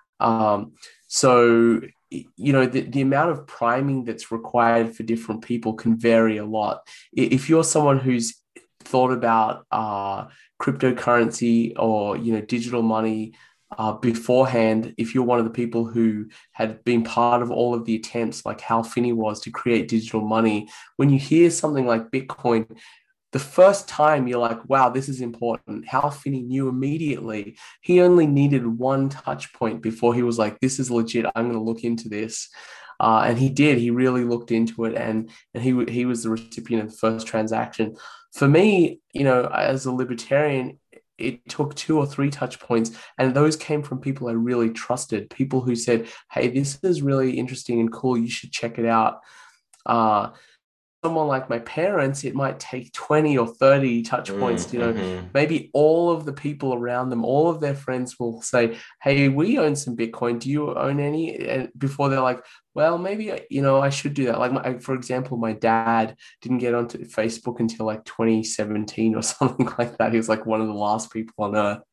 D: So the amount of priming that's required for different people can vary a lot. If you're someone who's thought about cryptocurrency or digital money beforehand, if you're one of the people who had been part of all of the attempts, like Hal Finney was, to create digital money, when you hear something like Bitcoin, the first time you're like, wow, this is important. Hal Finney knew immediately. He only needed one touch point before he was like, this is legit. I'm going to look into this. And he did. He really looked into it, and he was the recipient of the first transaction. For me, as a libertarian, it took 2 or 3 touch points, and those came from people I really trusted, people who said, hey, this is really interesting and cool. You should check it out. Someone like my parents, it might take 20 or 30 touch points. Maybe all of the people around them, all of their friends will say, hey, we own some Bitcoin. Do you own any? And before they're like, well, maybe, I should do that. Like, for example, my dad didn't get onto Facebook until like 2017 or something like that. He was like one of the last people on earth.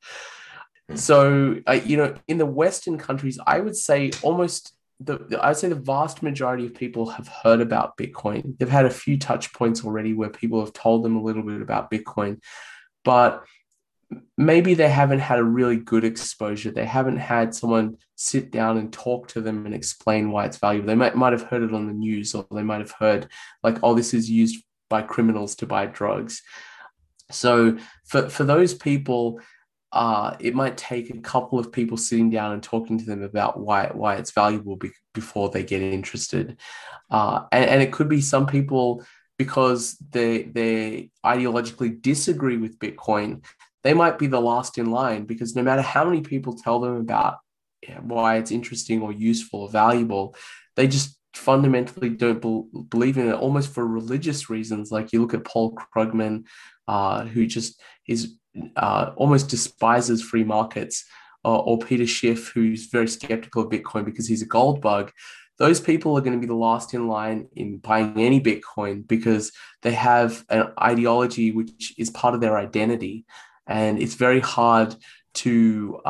D: So, in the Western countries, I would say I'd say the vast majority of people have heard about Bitcoin. They've had a few touch points already where people have told them a little bit about Bitcoin, but maybe they haven't had a really good exposure. They haven't had someone sit down and talk to them and explain why it's valuable. They might have heard it on the news, or they might have heard like, oh, this is used by criminals to buy drugs. So for those people, it might take a couple of people sitting down and talking to them about why it's valuable before they get interested. And it could be some people, because they ideologically disagree with Bitcoin, they might be the last in line, because no matter how many people tell them about why it's interesting or useful or valuable, they just fundamentally don't believe in it, almost for religious reasons. Like you look at Paul Krugman, who just is almost despises free markets, or Peter Schiff, who's very skeptical of Bitcoin because he's a gold bug. Those people are going to be the last in line in buying any Bitcoin, because they have an ideology which is part of their identity, and it's very hard to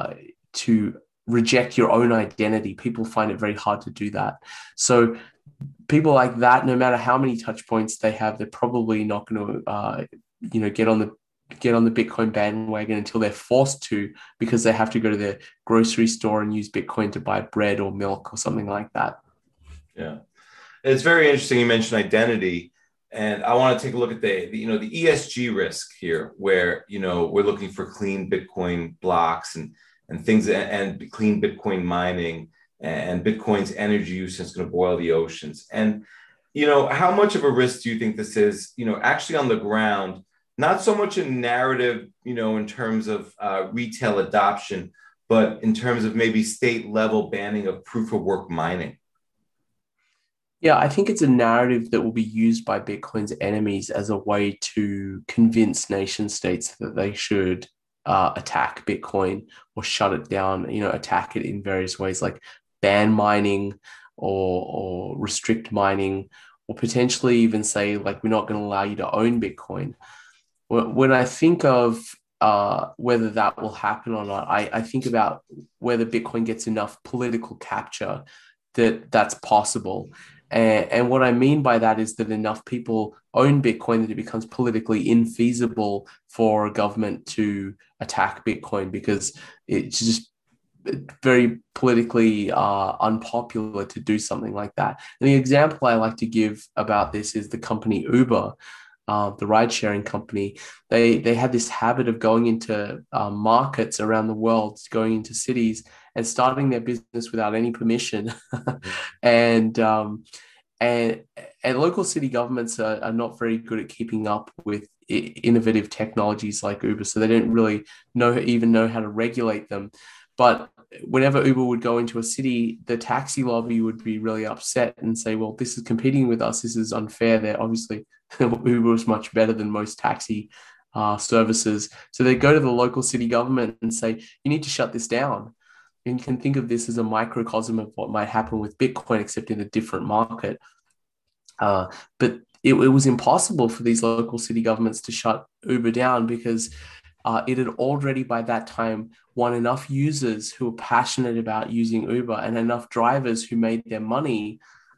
D: reject your own identity. People find it very hard to do that. So people like that, no matter how many touch points they have, they're probably not going to get on the Bitcoin bandwagon until they're forced to, because they have to go to their grocery store and use Bitcoin to buy bread or milk or something like that.
C: Yeah. It's very interesting. You mentioned identity, and I want to take a look at the ESG risk here, where, we're looking for clean Bitcoin blocks and things, and clean Bitcoin mining, and Bitcoin's energy use is going to boil the oceans. And, how much of a risk do you think this is, actually on the ground? Not so much a narrative, in terms of retail adoption, but in terms of maybe state level banning of proof of work mining.
D: Yeah, I think it's a narrative that will be used by Bitcoin's enemies as a way to convince nation states that they should attack Bitcoin or shut it down, attack it in various ways, like ban mining or restrict mining, or potentially even say, like, we're not going to allow you to own Bitcoin. When I think of whether that will happen or not, I think about whether Bitcoin gets enough political capture that's possible. And what I mean by that is that enough people own Bitcoin that it becomes politically infeasible for a government to attack Bitcoin, because it's just very politically unpopular to do something like that. And the example I like to give about this is the company Uber. the ride sharing company, they had this habit of going into markets around the world, going into cities and starting their business without any permission. and and local city governments are not very good at keeping up with innovative technologies like Uber, so they don't really even know how to regulate them. But whenever Uber would go into a city, the taxi lobby would be really upset and say, well, this is competing with us. This is unfair. They're obviously Uber is much better than most taxi services. So they go to the local city government and say, you need to shut this down. And you can think of this as a microcosm of what might happen with Bitcoin, except in a different market. But it was impossible for these local city governments to shut Uber down because it had already by that time won enough users who were passionate about using Uber and enough drivers who made their money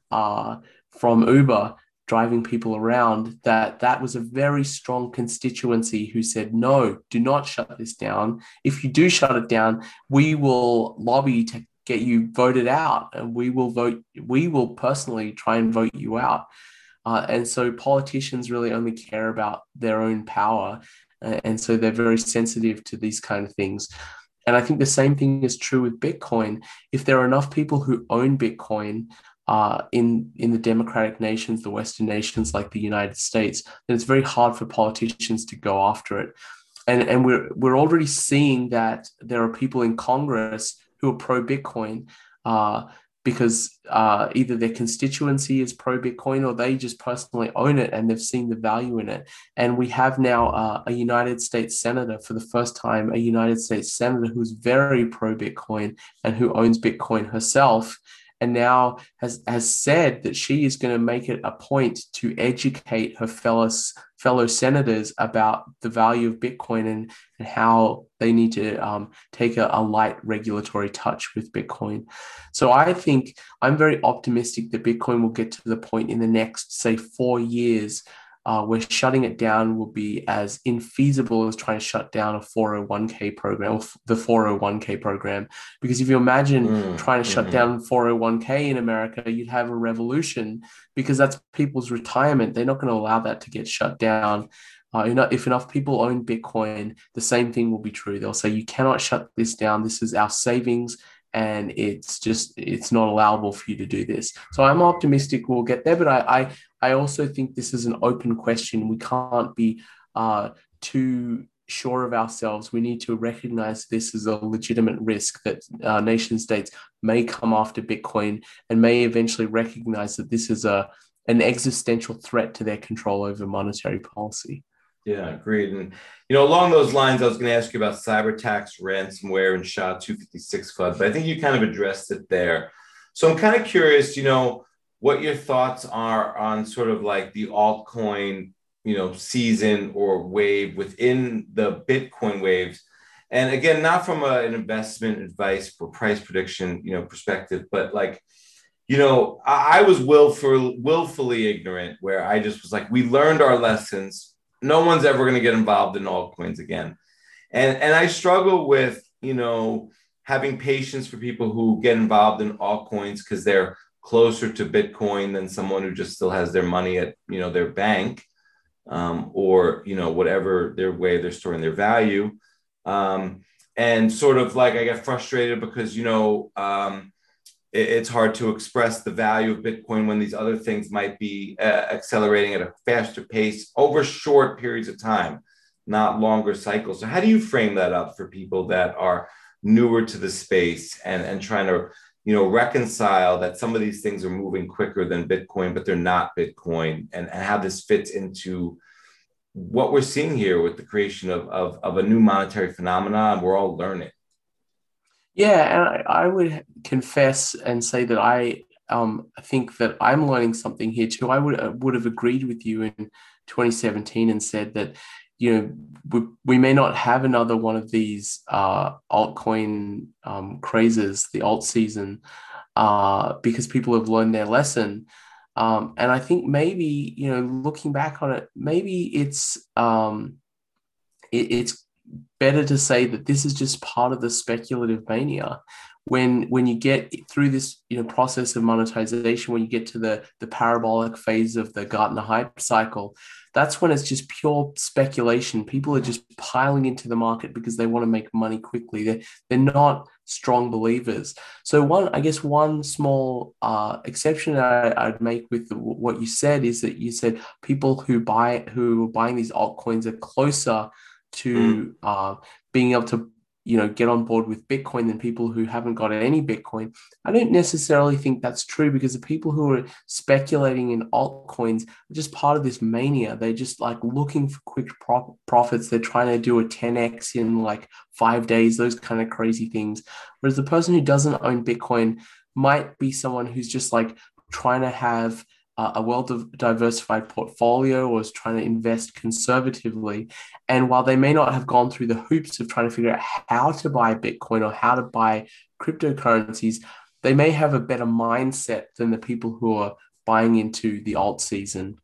D: from Uber driving people around, that was a very strong constituency who said, no, do not shut this down. If you do shut it down, we will lobby to get you voted out, and we will personally try and vote you out. And so politicians really only care about their own power. And so they're very sensitive to these kind of things. And I think the same thing is true with Bitcoin. If there are enough people who own Bitcoin, in the democratic nations, the Western nations like the United States, then it's very hard for politicians to go after it. And we're already seeing that there are people in Congress who are pro-Bitcoin because either their constituency is pro-Bitcoin or they just personally own it and they've seen the value in it. And we have now a United States senator, for the first time, a United States senator who's very pro-Bitcoin and who owns Bitcoin herself, and now has said that she is going to make it a point to educate her fellow senators about the value of Bitcoin and how they need to take a light regulatory touch with Bitcoin. So I think I'm very optimistic that Bitcoin will get to the point in the next, say, 4 years where shutting it down will be as infeasible as trying to shut down a 401k program, the 401k program. Because if you imagine trying to shut down 401k in America, you'd have a revolution, because that's people's retirement. They're not going to allow that to get shut down. If enough people own Bitcoin, the same thing will be true. They'll say, you cannot shut this down. This is our savings, and it's not allowable for you to do this. So I'm optimistic we'll get there, but I also think this is an open question. We can't be too sure of ourselves. We need to recognize this as a legitimate risk that nation states may come after Bitcoin and may eventually recognize that this is an existential threat to their control over monetary policy.
C: Yeah, agreed. And, along those lines, I was going to ask you about cyber attacks, ransomware, and SHA-256 FUD, but I think you kind of addressed it there. So I'm kind of curious, what your thoughts are on sort of like the altcoin, season or wave within the Bitcoin waves. And again, not from an investment advice or price prediction, perspective, but like, I was willfully ignorant, where I just was like, we learned our lessons. No one's ever going to get involved in altcoins again. And I struggle with, having patience for people who get involved in altcoins because they're closer to Bitcoin than someone who just still has their money at, their bank, or, whatever their way they're storing their value. And sort of like, I get frustrated because, it's hard to express the value of Bitcoin when these other things might be accelerating at a faster pace over short periods of time, not longer cycles. So how do you frame that up for people that are newer to the space and trying to, reconcile that some of these things are moving quicker than Bitcoin, but they're not Bitcoin, and how this fits into what we're seeing here with the creation of a new monetary phenomenon we're all learning?
D: Yeah, and I would confess and say that I think that I'm learning something here too. I would have agreed with you in 2017 and said that, we may not have another one of these altcoin crazes, the alt season, because people have learned their lesson. And I think maybe, looking back on it, maybe it's better to say that this is just part of the speculative mania. When you get through this process of monetization, when you get to the parabolic phase of the Gartner hype cycle, that's when it's just pure speculation. People are just piling into the market because they want to make money quickly. They're not strong believers. So one small exception I'd make with what you said is that you said people who are buying these altcoins are closer to being able to get on board with Bitcoin than people who haven't got any Bitcoin. I don't necessarily think that's true, because the people who are speculating in altcoins are just part of this mania. They're just like looking for quick profits. They're trying to do a 10x in like 5 days, those kind of crazy things. Whereas the person who doesn't own Bitcoin might be someone who's just like trying to have a well-diversified portfolio, or is trying to invest conservatively. And while they may not have gone through the hoops of trying to figure out how to buy Bitcoin or how to buy cryptocurrencies, they may have a better mindset than the people who are buying into the alt season.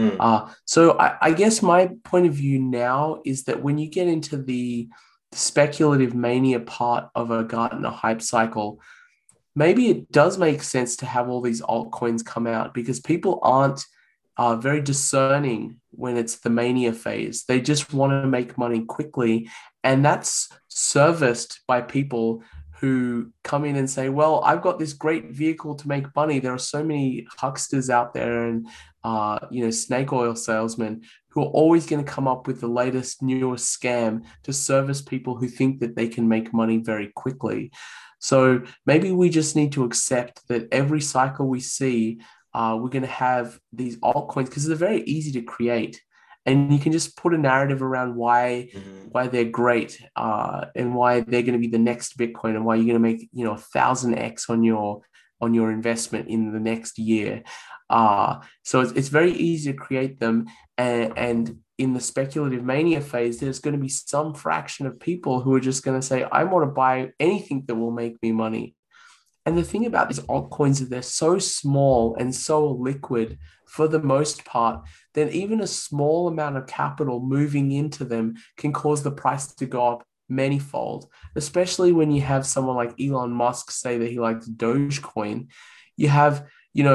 D: So I guess my point of view now is that when you get into the speculative mania part of a Gartner hype cycle, maybe it does make sense to have all these altcoins come out, because people aren't very discerning when it's the mania phase. They just want to make money quickly. And that's serviced by people who come in and say, well, I've got this great vehicle to make money. There are so many hucksters out there and, snake oil salesmen who are always going to come up with the latest, newest scam to service people who think that they can make money very quickly. So maybe we just need to accept that every cycle we see, we're going to have these altcoins, because they're very easy to create, and you can just put a narrative around why they're great, and why they're going to be the next Bitcoin, and why you're going to make 1,000x on your investment in the next year. So it's very easy to create them, and in the speculative mania phase, there's going to be some fraction of people who are just going to say, I want to buy anything that will make me money. And the thing about these altcoins is they're so small and so liquid for the most part, that even a small amount of capital moving into them can cause the price to go up manyfold, especially when you have someone like Elon Musk say that he likes Dogecoin. You have,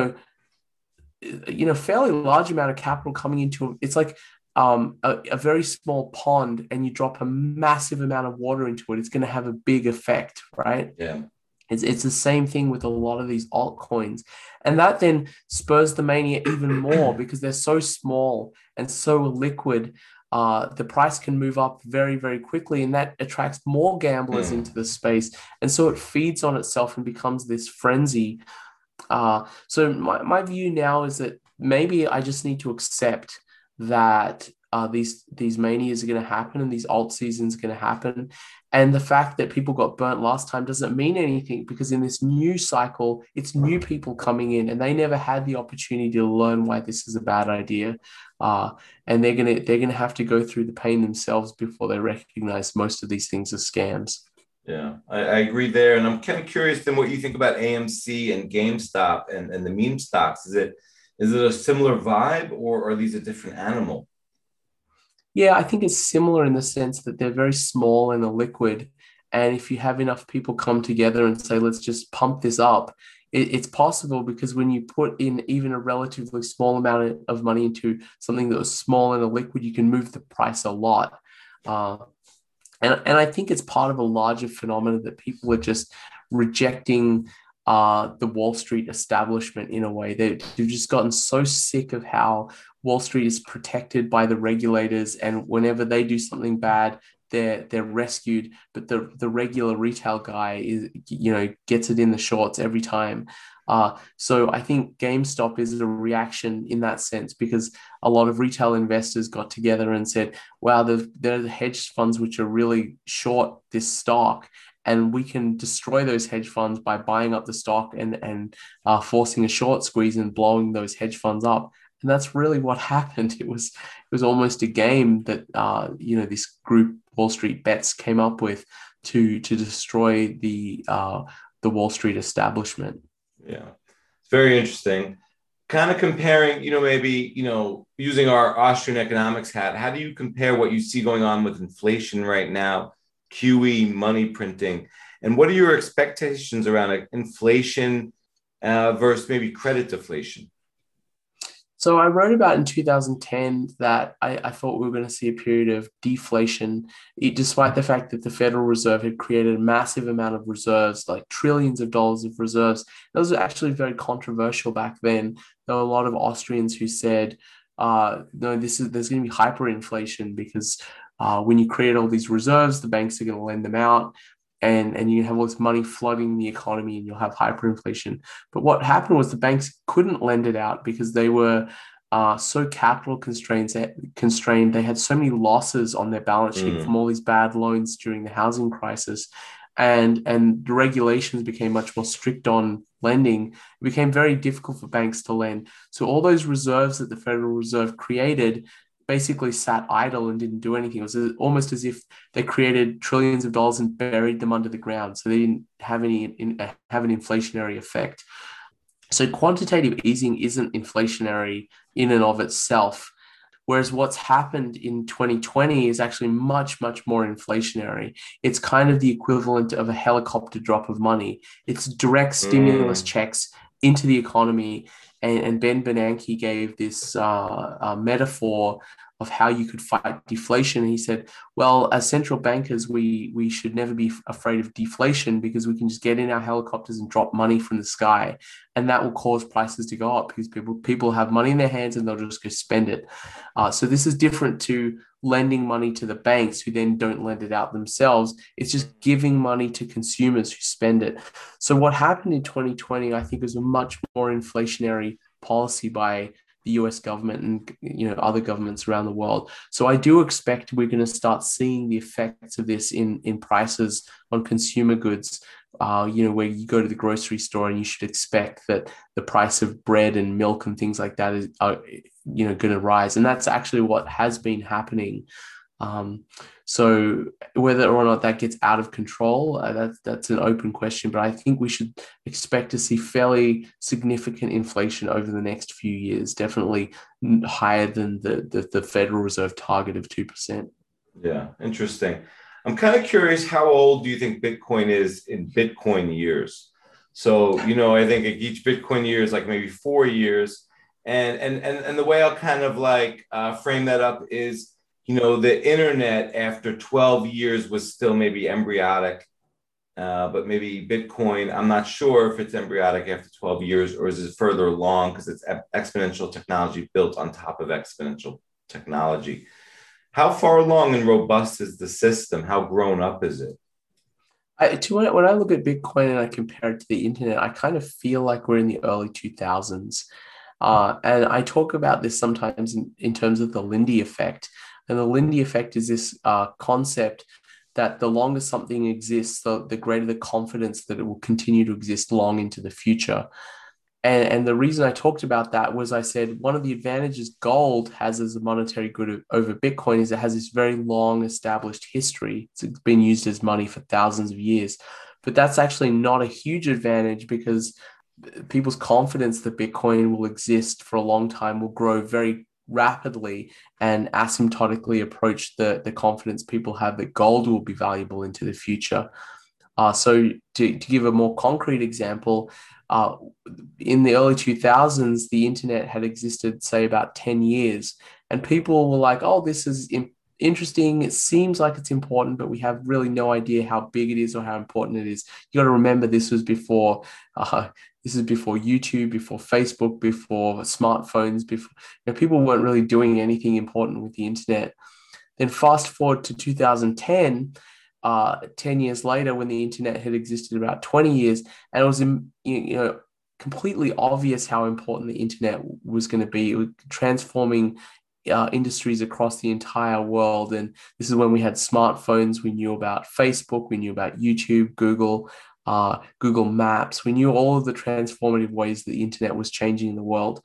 D: fairly large amount of capital coming into it's like a very small pond, and you drop a massive amount of water into it, it's going to have a big effect, right?
C: Yeah.
D: It's the same thing with a lot of these altcoins. And that then spurs the mania even more, because they're so small and so liquid. The price can move up very, very quickly, and that attracts more gamblers into the space. And so it feeds on itself and becomes this frenzy. So my view now is that maybe I just need to accept that these manias are going to happen, and these alt seasons are going to happen. And the fact that people got burnt last time doesn't mean anything, because in this new cycle, it's new people coming in, and they never had the opportunity to learn why this is a bad idea. And they're gonna have to go through the pain themselves before they recognize most of these things as scams.
C: Yeah, I agree there. And I'm kind of curious then what you think about AMC and GameStop and the meme stocks. Is it a similar vibe, or are these a different animal?
D: Yeah, I think it's similar in the sense that they're very small and liquid. And if you have enough people come together and say, let's just pump this up, it's possible, because when you put in even a relatively small amount of money into something that was small and liquid, you can move the price a lot. And I think it's part of a larger phenomenon that people are just rejecting the Wall Street establishment in a way. They've just gotten so sick of how Wall Street is protected by the regulators, and whenever they do something bad, they're rescued. But the regular retail guy gets it in the shorts every time. So I think GameStop is a reaction in that sense, because a lot of retail investors got together and said, wow, they're the hedge funds which are really short this stock, and we can destroy those hedge funds by buying up the stock and forcing a short squeeze and blowing those hedge funds up. And that's really what happened. It was almost a game that this group Wall Street Bets came up with to destroy the Wall Street establishment.
C: Yeah, it's very interesting. Kind of comparing, maybe, using our Austrian economics hat, how do you compare what you see going on with inflation right now, QE, money printing, and what are your expectations around inflation versus maybe credit deflation?
D: So I wrote about in 2010 that I thought we were going to see a period of deflation, despite the fact that the Federal Reserve had created a massive amount of reserves, like trillions of dollars of reserves. That was actually very controversial back then. There were a lot of Austrians who said, no, there's going to be hyperinflation because when you create all these reserves, the banks are going to lend them out. And you have all this money flooding the economy and you'll have hyperinflation. But what happened was the banks couldn't lend it out because they were so capital constrained. They had so many losses on their balance sheet from all these bad loans during the housing crisis. And the regulations became much more strict on lending. It became very difficult for banks to lend. So all those reserves that the Federal Reserve created basically sat idle and didn't do anything. It was almost as if they created trillions of dollars and buried them under the ground. So they didn't have have an inflationary effect. So quantitative easing isn't inflationary in and of itself. Whereas what's happened in 2020 is actually much, much more inflationary. It's kind of the equivalent of a helicopter drop of money. It's direct stimulus checks into the economy. And Ben Bernanke gave this metaphor of how you could fight deflation. And he said, well, as central bankers, we should never be afraid of deflation because we can just get in our helicopters and drop money from the sky. And that will cause prices to go up because people have money in their hands and they'll just go spend it. So this is different to lending money to the banks who then don't lend it out themselves. It's just giving money to consumers who spend it. So what happened in 2020, I think, was a much more inflationary policy by the US government and other governments around the world. So I do expect we're going to start seeing the effects of this in prices on consumer goods. Where you go to the grocery store and you should expect that the price of bread and milk and things like that is going to rise, and that's actually what has been happening. So whether or not that gets out of control, that's an open question. But I think we should expect to see fairly significant inflation over the next few years, definitely higher than the Federal Reserve target of 2%.
C: Yeah, interesting. I'm kind of curious, how old do you think Bitcoin is in Bitcoin years? So, I think each Bitcoin year is like maybe 4 years. And the way I'll kind of like frame that up is, the internet after 12 years was still maybe embryonic, but maybe Bitcoin, I'm not sure if it's embryonic after 12 years or is it further along because it's exponential technology built on top of exponential technology. How far along and robust is the system? How grown up is it?
D: When I look at Bitcoin and I compare it to the internet, I kind of feel like we're in the early 2000s. And I talk about this sometimes in terms of the Lindy effect. And the Lindy effect is this concept that the longer something exists, the greater the confidence that it will continue to exist long into the future. And the reason I talked about that was I said one of the advantages gold has as a monetary good over Bitcoin is it has this very long established history. It's been used as money for thousands of years. But that's actually not a huge advantage because people's confidence that Bitcoin will exist for a long time will grow very rapidly and asymptotically approach the confidence people have that gold will be valuable into the future. So to give a more concrete example, in the early 2000s, the internet had existed, say, about 10 years. And people were like, oh, this is interesting. It seems like it's important, but we have really no idea how big it is or how important it is. You got to remember this was before YouTube, before Facebook, before smartphones, before people weren't really doing anything important with the internet. Then fast forward to 2010, 10 years later, when the internet had existed about 20 years, and it was completely obvious how important the internet was going to be. It was transforming industries across the entire world. And this is when we had smartphones. We knew about Facebook, we knew about YouTube, Google Maps. We knew all of the transformative ways that the internet was changing the world.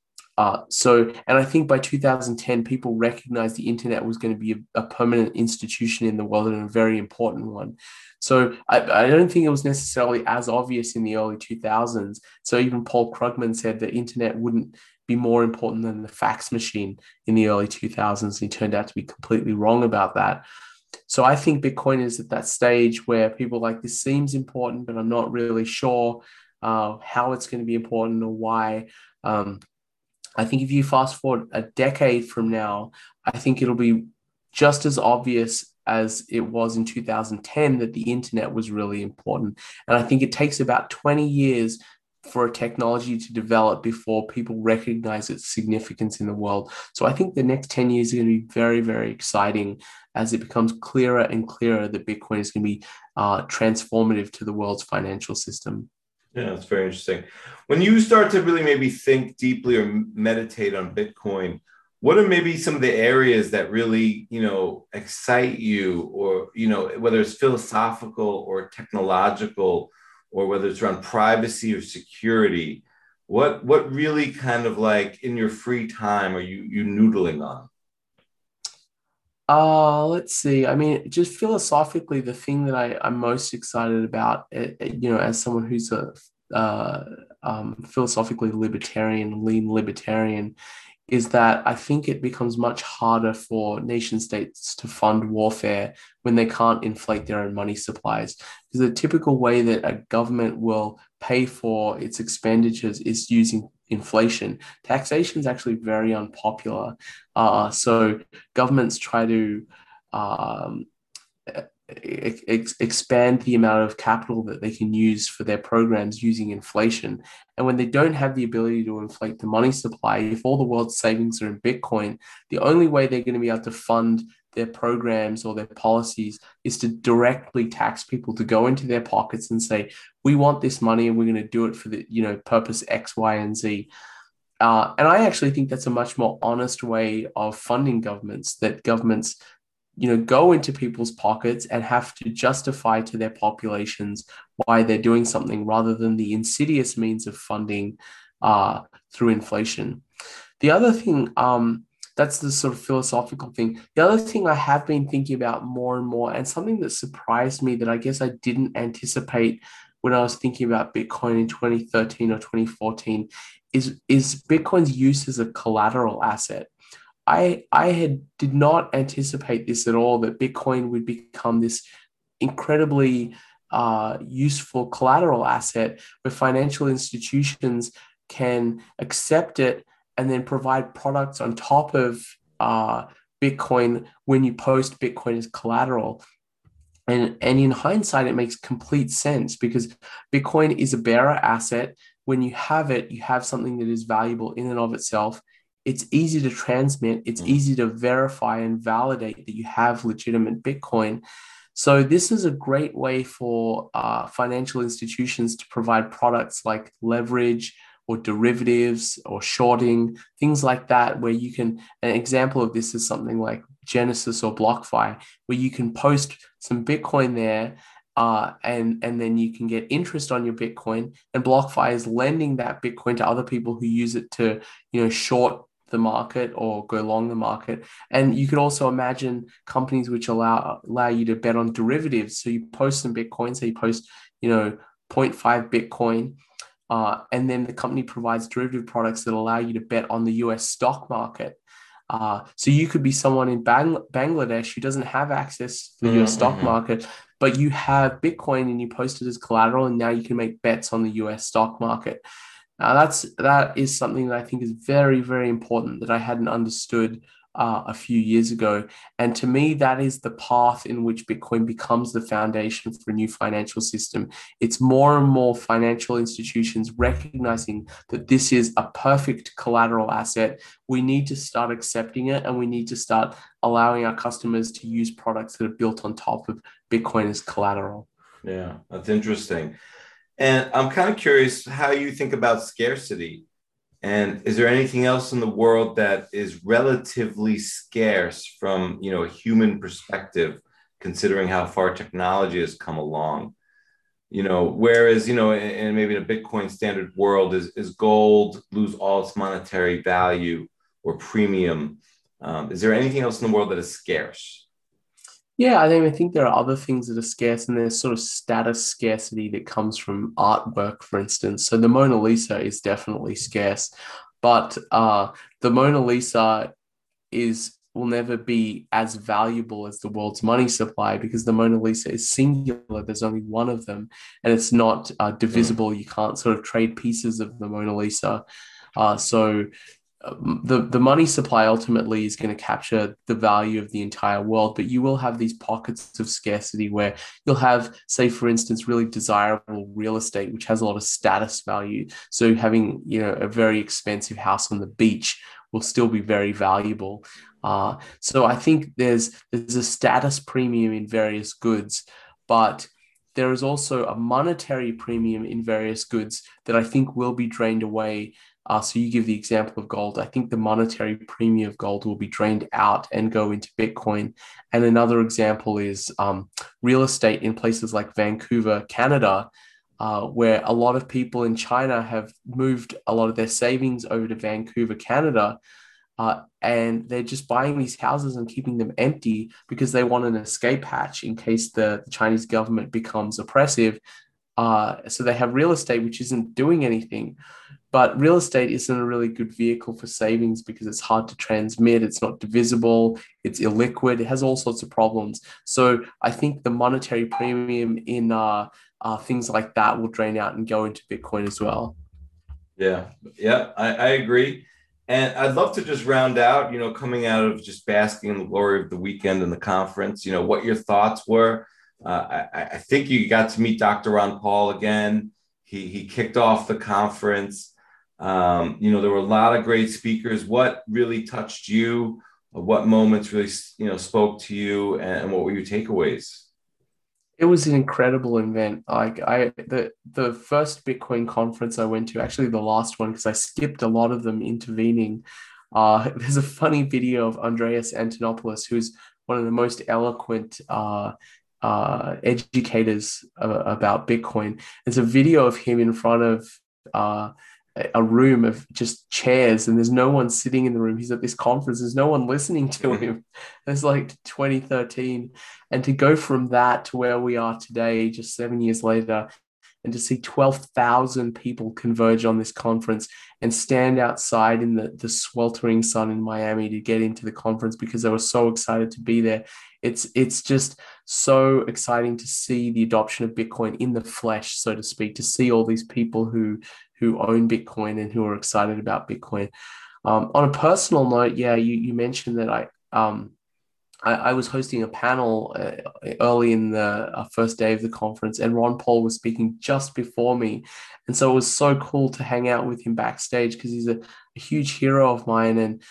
D: And I think by 2010, people recognized the internet was going to be a permanent institution in the world and a very important one. So I don't think it was necessarily as obvious in the early 2000s. So even Paul Krugman said the internet wouldn't be more important than the fax machine in the early 2000s. He turned out to be completely wrong about that. So I think Bitcoin is at that stage where people are like, this seems important, but I'm not really sure how it's going to be important or why. I think if you fast forward a decade from now, I think it'll be just as obvious as it was in 2010 that the internet was really important. And I think it takes about 20 years for a technology to develop before people recognize its significance in the world. So I think the next 10 years are going to be very, very exciting as it becomes clearer and clearer that Bitcoin is going to be transformative to the world's financial system.
C: Yeah, that's very interesting. When you start to really maybe think deeply or meditate on Bitcoin, what are maybe some of the areas that really, excite you, or, whether it's philosophical or technological, or whether it's around privacy or security? What really kind of like in your free time are you noodling on?
D: Let's see. I mean, just philosophically, the thing that I'm most excited about, as someone who's a philosophically libertarian, lean libertarian, is that I think it becomes much harder for nation states to fund warfare when they can't inflate their own money supplies. Because the typical way that a government will pay for its expenditures is using inflation. Taxation is actually very unpopular. So governments try to um, expand the amount of capital that they can use for their programs using inflation. And when they don't have the ability to inflate the money supply, if all the world's savings are in Bitcoin, the only way they're going to be able to fund their programs or their policies is to directly tax people, to go into their pockets and say, we want this money and we're going to do it for the purpose X, Y, and Z. And I actually think that's a much more honest way of funding governments, that governments go into people's pockets and have to justify to their populations why they're doing something, rather than the insidious means of funding through inflation. The other thing, that's the sort of philosophical thing. The other thing I have been thinking about more and more, and something that surprised me that I guess I didn't anticipate when I was thinking about Bitcoin in 2013 or 2014, is Bitcoin's use as a collateral asset. I did not anticipate this at all, that Bitcoin would become this incredibly useful collateral asset where financial institutions can accept it and then provide products on top of Bitcoin when you post Bitcoin as collateral. And in hindsight, it makes complete sense, because Bitcoin is a bearer asset. When you have it, you have something that is valuable in and of itself. It's easy to transmit. It's easy to verify and validate that you have legitimate Bitcoin. So this is a great way for financial institutions to provide products like leverage or derivatives or shorting, things like that, where you can, an example of this is something like Genesis or BlockFi, where you can post some Bitcoin there and then you can get interest on your Bitcoin, and BlockFi is lending that Bitcoin to other people who use it to, short the market or go long the market. And you could also imagine companies which allow you to bet on derivatives. So you post some Bitcoin, so you post, zero point 0.5 Bitcoin, and then the company provides derivative products that allow you to bet on the US stock market. So you could be someone in Bangladesh who doesn't have access to the US stock market, but you have Bitcoin and you post it as collateral, and now you can make bets on the US stock market. That is something that I think is very, very important that I hadn't understood a few years ago. And to me, that is the path in which Bitcoin becomes the foundation for a new financial system. It's more and more financial institutions recognizing that this is a perfect collateral asset. We need to start accepting it, and we need to start allowing our customers to use products that are built on top of Bitcoin as collateral.
C: Yeah, that's interesting. And I'm kind of curious how you think about scarcity. And is there anything else in the world that is relatively scarce from, a human perspective, considering how far technology has come along? Whereas, in maybe in a Bitcoin standard world, is gold lose all its monetary value or premium? Is there anything else in the world that is scarce?
D: Yeah, I think there are other things that are scarce, and there's sort of status scarcity that comes from artwork, for instance. So the Mona Lisa is definitely scarce, but the Mona Lisa will never be as valuable as the world's money supply, because the Mona Lisa is singular. There's only one of them, and it's not divisible. You can't sort of trade pieces of the Mona Lisa. So the money supply ultimately is going to capture the value of the entire world, but you will have these pockets of scarcity where you'll have, say, for instance, really desirable real estate, which has a lot of status value. So having, a very expensive house on the beach will still be very valuable. So I think there's a status premium in various goods, but there is also a monetary premium in various goods that I think will be drained away. So you give the example of gold. I think the monetary premium of gold will be drained out and go into Bitcoin. And another example is real estate in places like Vancouver, Canada, where a lot of people in China have moved a lot of their savings over to Vancouver, Canada. And they're just buying these houses and keeping them empty because they want an escape hatch in case the Chinese government becomes oppressive. So they have real estate, which isn't doing anything. But real estate isn't a really good vehicle for savings because it's hard to transmit. It's not divisible. It's illiquid. It has all sorts of problems. So I think the monetary premium in things like that will drain out and go into Bitcoin as well.
C: Yeah, I agree. And I'd love to just round out, coming out of just basking in the glory of the weekend and the conference, what your thoughts were. I think you got to meet Dr. Ron Paul again. He kicked off the conference. There were a lot of great speakers. What really touched you? What moments really, spoke to you, and what were your takeaways?
D: It was an incredible event. The first Bitcoin conference I went to, actually the last one, because I skipped a lot of them intervening. There's a funny video of Andreas Antonopoulos, who's one of the most eloquent educators about Bitcoin. There's a video of him in front of a room of just chairs, and there's no one sitting in the room. He's at this conference. There's no one listening to him. It's like 2013. And to go from that to where we are today, just 7 years later, and to see 12,000 people converge on this conference and stand outside in the sweltering sun in Miami to get into the conference because they were so excited to be there. It's just so exciting to see the adoption of Bitcoin in the flesh, so to speak, to see all these people who own Bitcoin and who are excited about Bitcoin. On a personal note, you mentioned that I was hosting a panel early in the first day of the conference, and Ron Paul was speaking just before me. And so it was so cool to hang out with him backstage because he's a huge hero of mine. And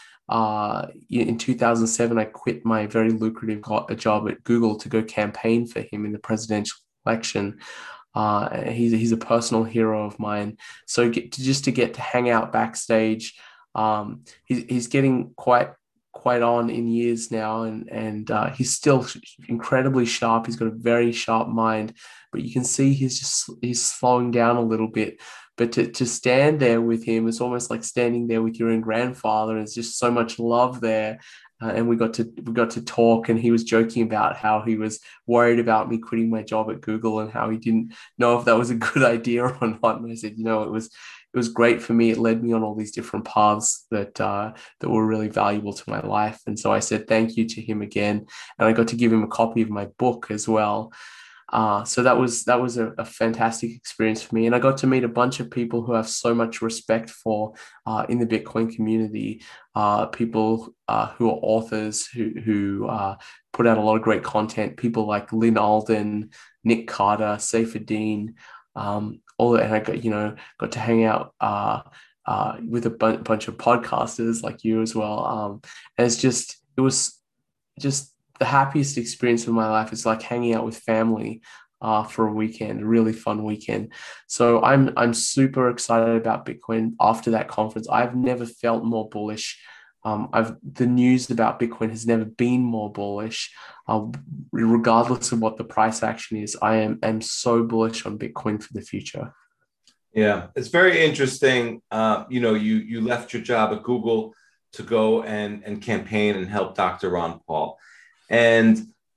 D: in 2007, I quit my very lucrative job at Google to go campaign for him in the presidential election. He's a personal hero of mine. So to get to hang out backstage, he's getting quite on in years now, and he's still incredibly sharp. He's got a very sharp mind, but you can see he's slowing down a little bit. But to stand there with him, it's almost like standing there with your own grandfather. And it's just so much love there. And we got to talk, and he was joking about how he was worried about me quitting my job at Google and how he didn't know if that was a good idea or not. And I said, it was great for me. It led me on all these different paths that were really valuable to my life. And so I said thank you to him again, and I got to give him a copy of my book as well. So that was a fantastic experience for me. And I got to meet a bunch of people who have so much respect for in the Bitcoin community, people who are authors who put out a lot of great content, people like Lynn Alden, Nick Carter, Saifedean, all that. And I got to hang out with a bunch of podcasters like you as well. And it was just the happiest experience of my life. Is like hanging out with family for a weekend, a really fun weekend. So I'm super excited about Bitcoin after that conference. I've never felt more bullish. The news about Bitcoin has never been more bullish, regardless of what the price action is. I am so bullish on Bitcoin for the future.
C: Yeah, it's very interesting. You left your job at Google to go and campaign and help Dr. Ron Paul. And,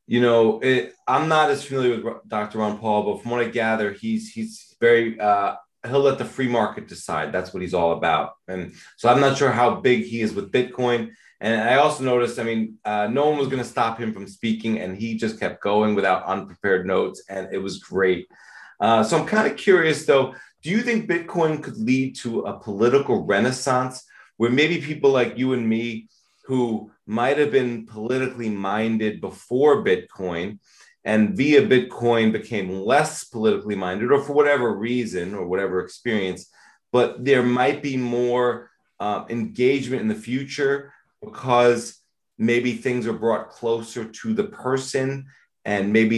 C: I'm not as familiar with Dr. Ron Paul, but from what I gather, he's very, he'll let the free market decide. That's what he's all about. And so I'm not sure how big he is with Bitcoin. And I also noticed, no one was going to stop him from speaking, and he just kept going without unprepared notes. And it was great. So I'm kind of curious, though, do you think Bitcoin could lead to a political renaissance where maybe people like you and me who might have been politically minded before Bitcoin and via Bitcoin became less politically minded, or for whatever reason or whatever experience, but there might be more engagement in the future because maybe things are brought closer to the person, and maybe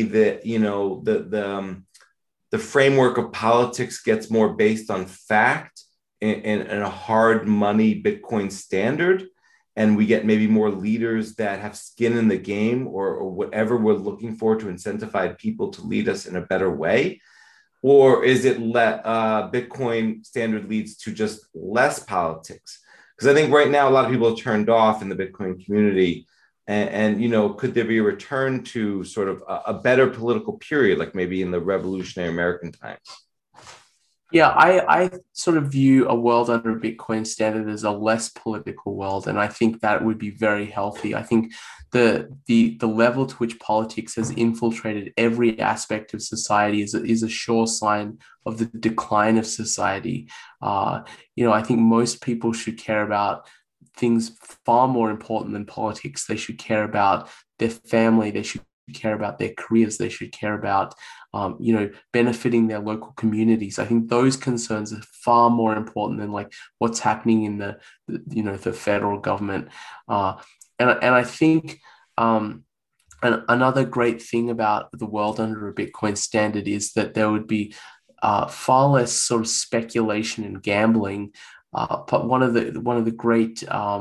C: the framework of politics gets more based on fact and a hard money Bitcoin standard. And we get maybe more leaders that have skin in the game, or whatever we're looking for to incentivize people to lead us in a better way? Or is it Bitcoin standard leads to just less politics? Because I think right now a lot of people are turned off in the Bitcoin community. And could there be a return to sort of a better political period, like maybe in the Revolutionary American times?
D: Yeah, I sort of view a world under a Bitcoin standard as a less political world, and I think that would be very healthy. I think the level to which politics has infiltrated every aspect of society is a sure sign of the decline of society. I think most people should care about things far more important than politics. They should care about their family. They should care about their careers. They should care about benefiting their local communities. I think those concerns are far more important than like what's happening in the federal government. And I think another great thing about the world under a Bitcoin standard is that there would be far less sort of speculation and gambling. But one of the great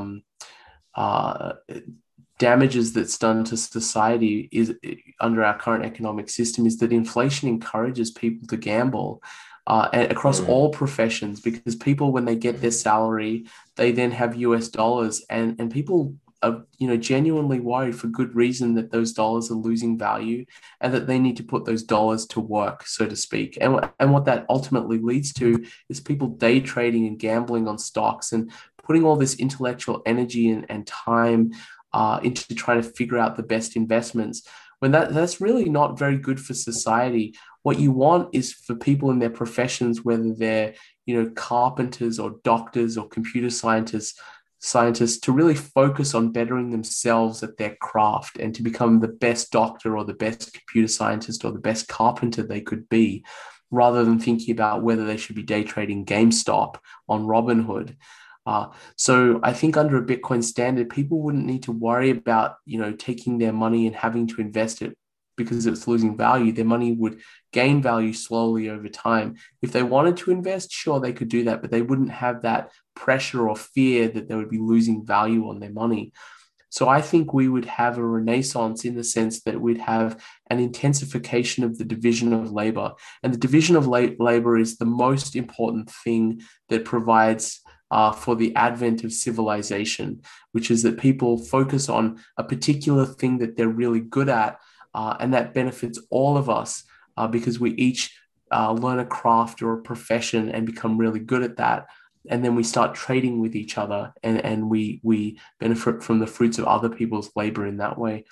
D: damages that's done to society is under our current economic system is that inflation encourages people to gamble and across all professions, because people, when they get their salary, they then have US dollars, and people are genuinely worried for good reason that those dollars are losing value and that they need to put those dollars to work, so to speak. And what that ultimately leads to is people day trading and gambling on stocks and putting all this intellectual energy and time into trying to figure out the best investments, when that's really not very good for society. What you want is for people in their professions, whether they're carpenters or doctors or computer scientists, to really focus on bettering themselves at their craft and to become the best doctor or the best computer scientist or the best carpenter they could be, rather than thinking about whether they should be day trading GameStop on Robinhood. So I think under a Bitcoin standard, people wouldn't need to worry about, taking their money and having to invest it because it's losing value. Their money would gain value slowly over time. If they wanted to invest, sure, they could do that, but they wouldn't have that pressure or fear that they would be losing value on their money. So I think we would have a renaissance in the sense that we'd have an intensification of the division of labor. And the division of labor is the most important thing that provides for the advent of civilization, which is that people focus on a particular thing that they're really good at, and that benefits all of us because we each learn a craft or a profession and become really good at that. And then we start trading with each other, and we benefit from the fruits of other people's labor in that way.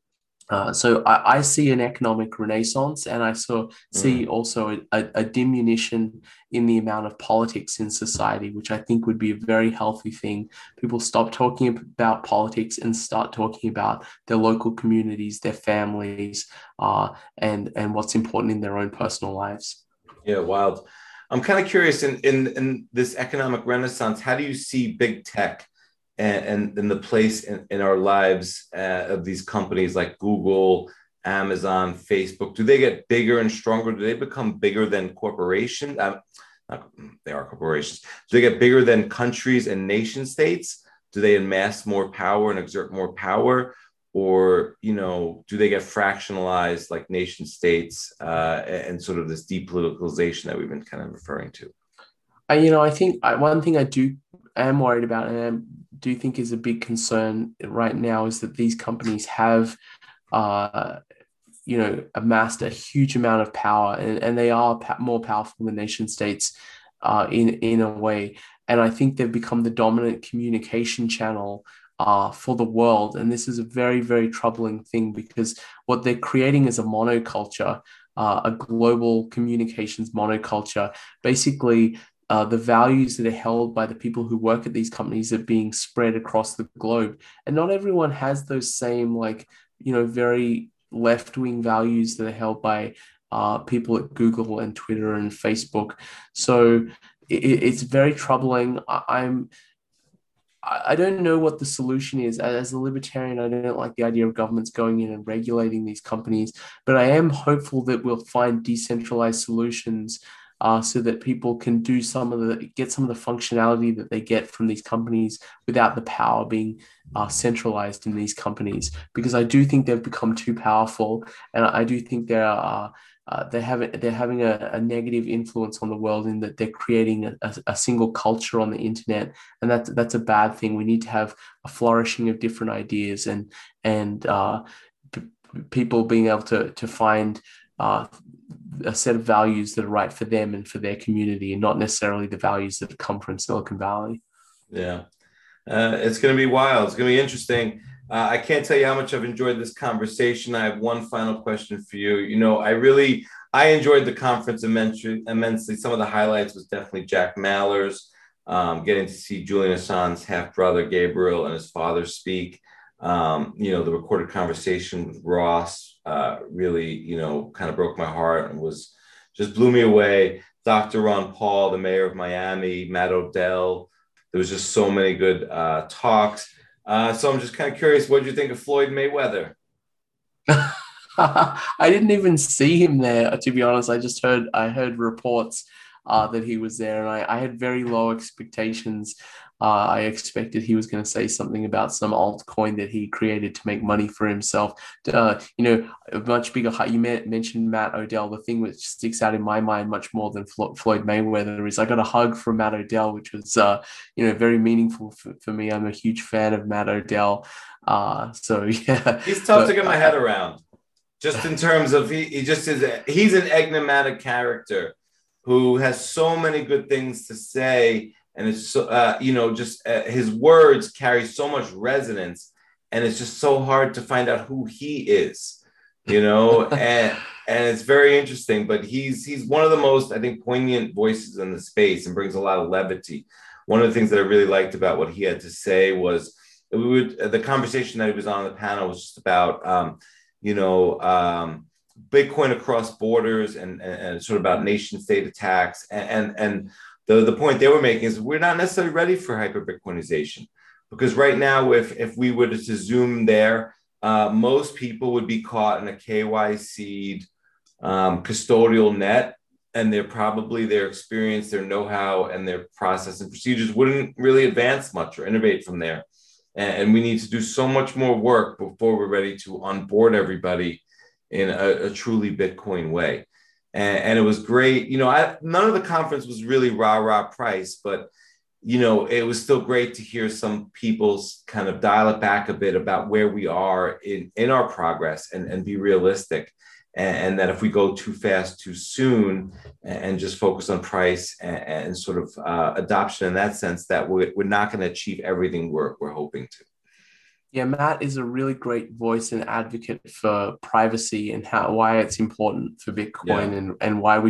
D: So I see an economic renaissance, and I see also a diminution in the amount of politics in society, which I think would be a very healthy thing. People stop talking about politics and start talking about their local communities, their families, and what's important in their own personal lives.
C: Yeah, wild. I'm kind of curious, in this economic renaissance, how do you see big tech and the place in our lives of these companies like Google, Amazon, Facebook? Do they get bigger and stronger? Do they become bigger than corporations? They are corporations. Do they get bigger than countries and nation states? Do they amass more power and exert more power? Or, do they get fractionalized like nation states and sort of this depoliticalization that we've been kind of referring to?
D: I think one thing I am worried about, and I do think is a big concern right now, is that these companies have, amassed a huge amount of power, and they are more powerful than nation states in a way. And I think they've become the dominant communication channel for the world. And this is a very, very troubling thing, because what they're creating is a monoculture, a global communications monoculture. Basically, the values that are held by the people who work at these companies are being spread across the globe. And not everyone has those same, like, very left-wing values that are held by people at Google and Twitter and Facebook. So it's very troubling. I don't know what the solution is. As a libertarian, I don't like the idea of governments going in and regulating these companies, but I am hopeful that we'll find decentralized solutions so that people can get some of the functionality that they get from these companies without the power being centralized in these companies. Because I do think they've become too powerful, and I do think they're having a negative influence on the world in that they're creating a single culture on the internet, and that's a bad thing. We need to have a flourishing of different ideas and people being able to find a set of values that are right for them and for their community, and not necessarily the values that come from Silicon Valley.
C: Yeah, it's going to be wild. It's going to be interesting. I can't tell you how much I've enjoyed this conversation. I have one final question for you. I enjoyed the conference immensely. Some of the highlights was definitely Jack Mallers, getting to see Julian Assange's half brother Gabriel and his father speak. The recorded conversation with Ross really, kind of broke my heart and just blew me away. Dr. Ron Paul, the mayor of Miami, Matt Odell. There was just so many good talks. So I'm just kind of curious, what did you think of Floyd Mayweather?
D: I didn't even see him there, to be honest. I heard reports that he was there, and I had very low expectations. I expected he was going to say something about some altcoin that he created to make money for himself. A much bigger height. You mentioned Matt Odell. The thing which sticks out in my mind much more than Floyd Mayweather is I got a hug from Matt Odell, which was very meaningful for me. I'm a huge fan of Matt Odell. So yeah,
C: he's tough to get my head around. Just in terms of he's an enigmatic character who has so many good things to say. And it's so, his words carry so much resonance, and it's just so hard to find out who he is, and it's very interesting. But he's one of the most, I think, poignant voices in the space and brings a lot of levity. One of the things that I really liked about what he had to say was the conversation that he was on the panel was just about, Bitcoin across borders and sort of about nation state attacks and the point they were making is we're not necessarily ready for hyper Bitcoinization, because right now, if we were to zoom there, most people would be caught in a KYC custodial net, and their experience, their know-how, and their process and procedures wouldn't really advance much or innovate from there. And we need to do so much more work before we're ready to onboard everybody in a truly Bitcoin way. And it was great. None of the conference was really rah price, but, it was still great to hear some people kind of dial it back a bit about where we are in our progress and be realistic. And that if we go too fast, too soon, and just focus on price and sort of adoption in that sense, that we're not going to achieve everything we're hoping to.
D: Yeah, Matt is a really great voice and advocate for privacy and why it's important for Bitcoin, and why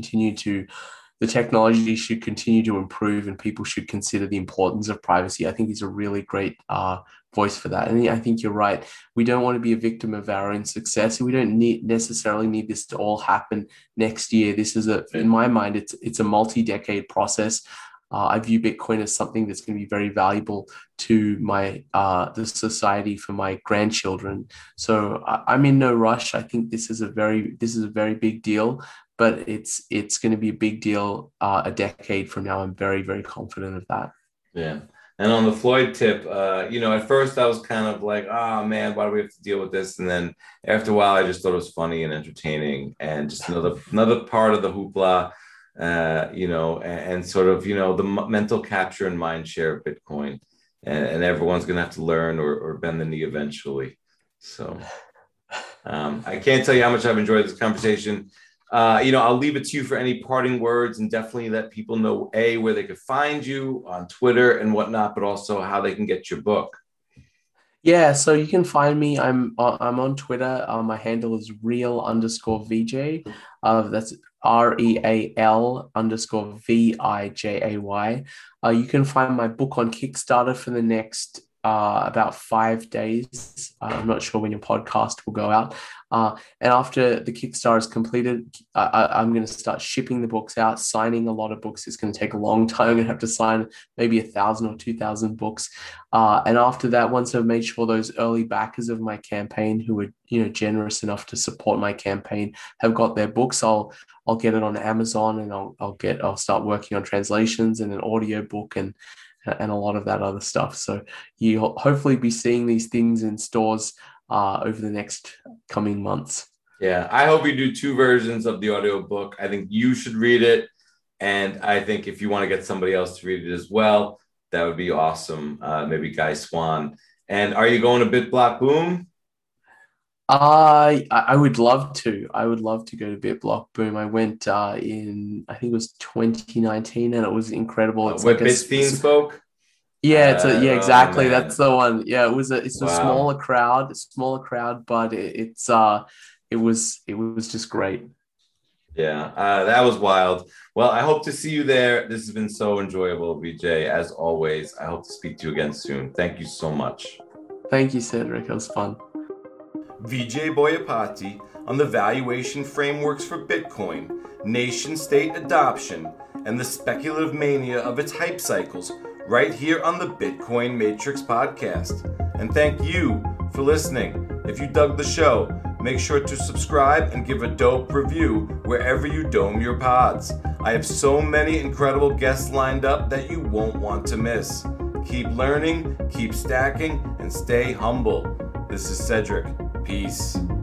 D: the technology should continue to improve and people should consider the importance of privacy. I think he's a really great voice for that. And I think you're right. We don't want to be a victim of our own success. We don't necessarily need this to all happen next year. This is in my mind, it's a multi-decade process. I view Bitcoin as something that's going to be very valuable to the society for my grandchildren. So I'm in no rush. I think this is a very big deal, but it's going to be a big deal a decade from now. I'm very, very confident of that.
C: Yeah. And on the Floyd tip, at first I was kind of like, oh man, why do we have to deal with this? And then after a while, I just thought it was funny and entertaining and just another part of the hoopla. And sort of, the mental capture and mind share of Bitcoin, and everyone's going to have to learn or bend the knee eventually. So I can't tell you how much I've enjoyed this conversation. I'll leave it to you for any parting words, and definitely let people know, where they could find you on Twitter and whatnot, but also how they can get your book.
D: Yeah, so you can find me. I'm on Twitter. My handle is real_VJ. That's REAL_VIJAY. You can find my book on Kickstarter for the next about 5 days. I'm not sure when your podcast will go out. And after the Kickstarter is completed, I'm going to start shipping the books out, signing a lot of books. It's going to take a long time. I'm going to have to sign maybe 1,000 or 2,000 books. And after that, once I've made sure those early backers of my campaign who were, generous enough to support my campaign have got their books, I'll get it on Amazon, and I'll start working on translations and an audio book and a lot of that other stuff. So you'll hopefully be seeing these things in stores over the next coming months.
C: Yeah, I hope you do 2 versions of the audiobook. I think you should read it. And I think if you want to get somebody else to read it as well, that would be awesome. Maybe Guy Swan. And are you going to BitBlock Boom?
D: I would love to. I would love to go to BitBlock Boom. I went in, I think it was 2019, and it was incredible. It's
C: like Bitstein spoke.
D: Yeah, exactly.
C: Man.
D: That's the one. Yeah, it's a smaller crowd, but it was just great.
C: Yeah, that was wild. Well, I hope to see you there. This has been so enjoyable, VJ. As always, I hope to speak to you again soon. Thank you so much.
D: Thank you, Cedric. It was fun.
C: Vijay Boyapati on the valuation frameworks for Bitcoin, nation-state adoption, and the speculative mania of its hype cycles right here on the Bitcoin Matrix podcast. And thank you for listening. If you dug the show, make sure to subscribe and give a dope review wherever you dome your pods. I have so many incredible guests lined up that you won't want to miss. Keep learning, keep stacking, and stay humble. This is Cedric. Peace.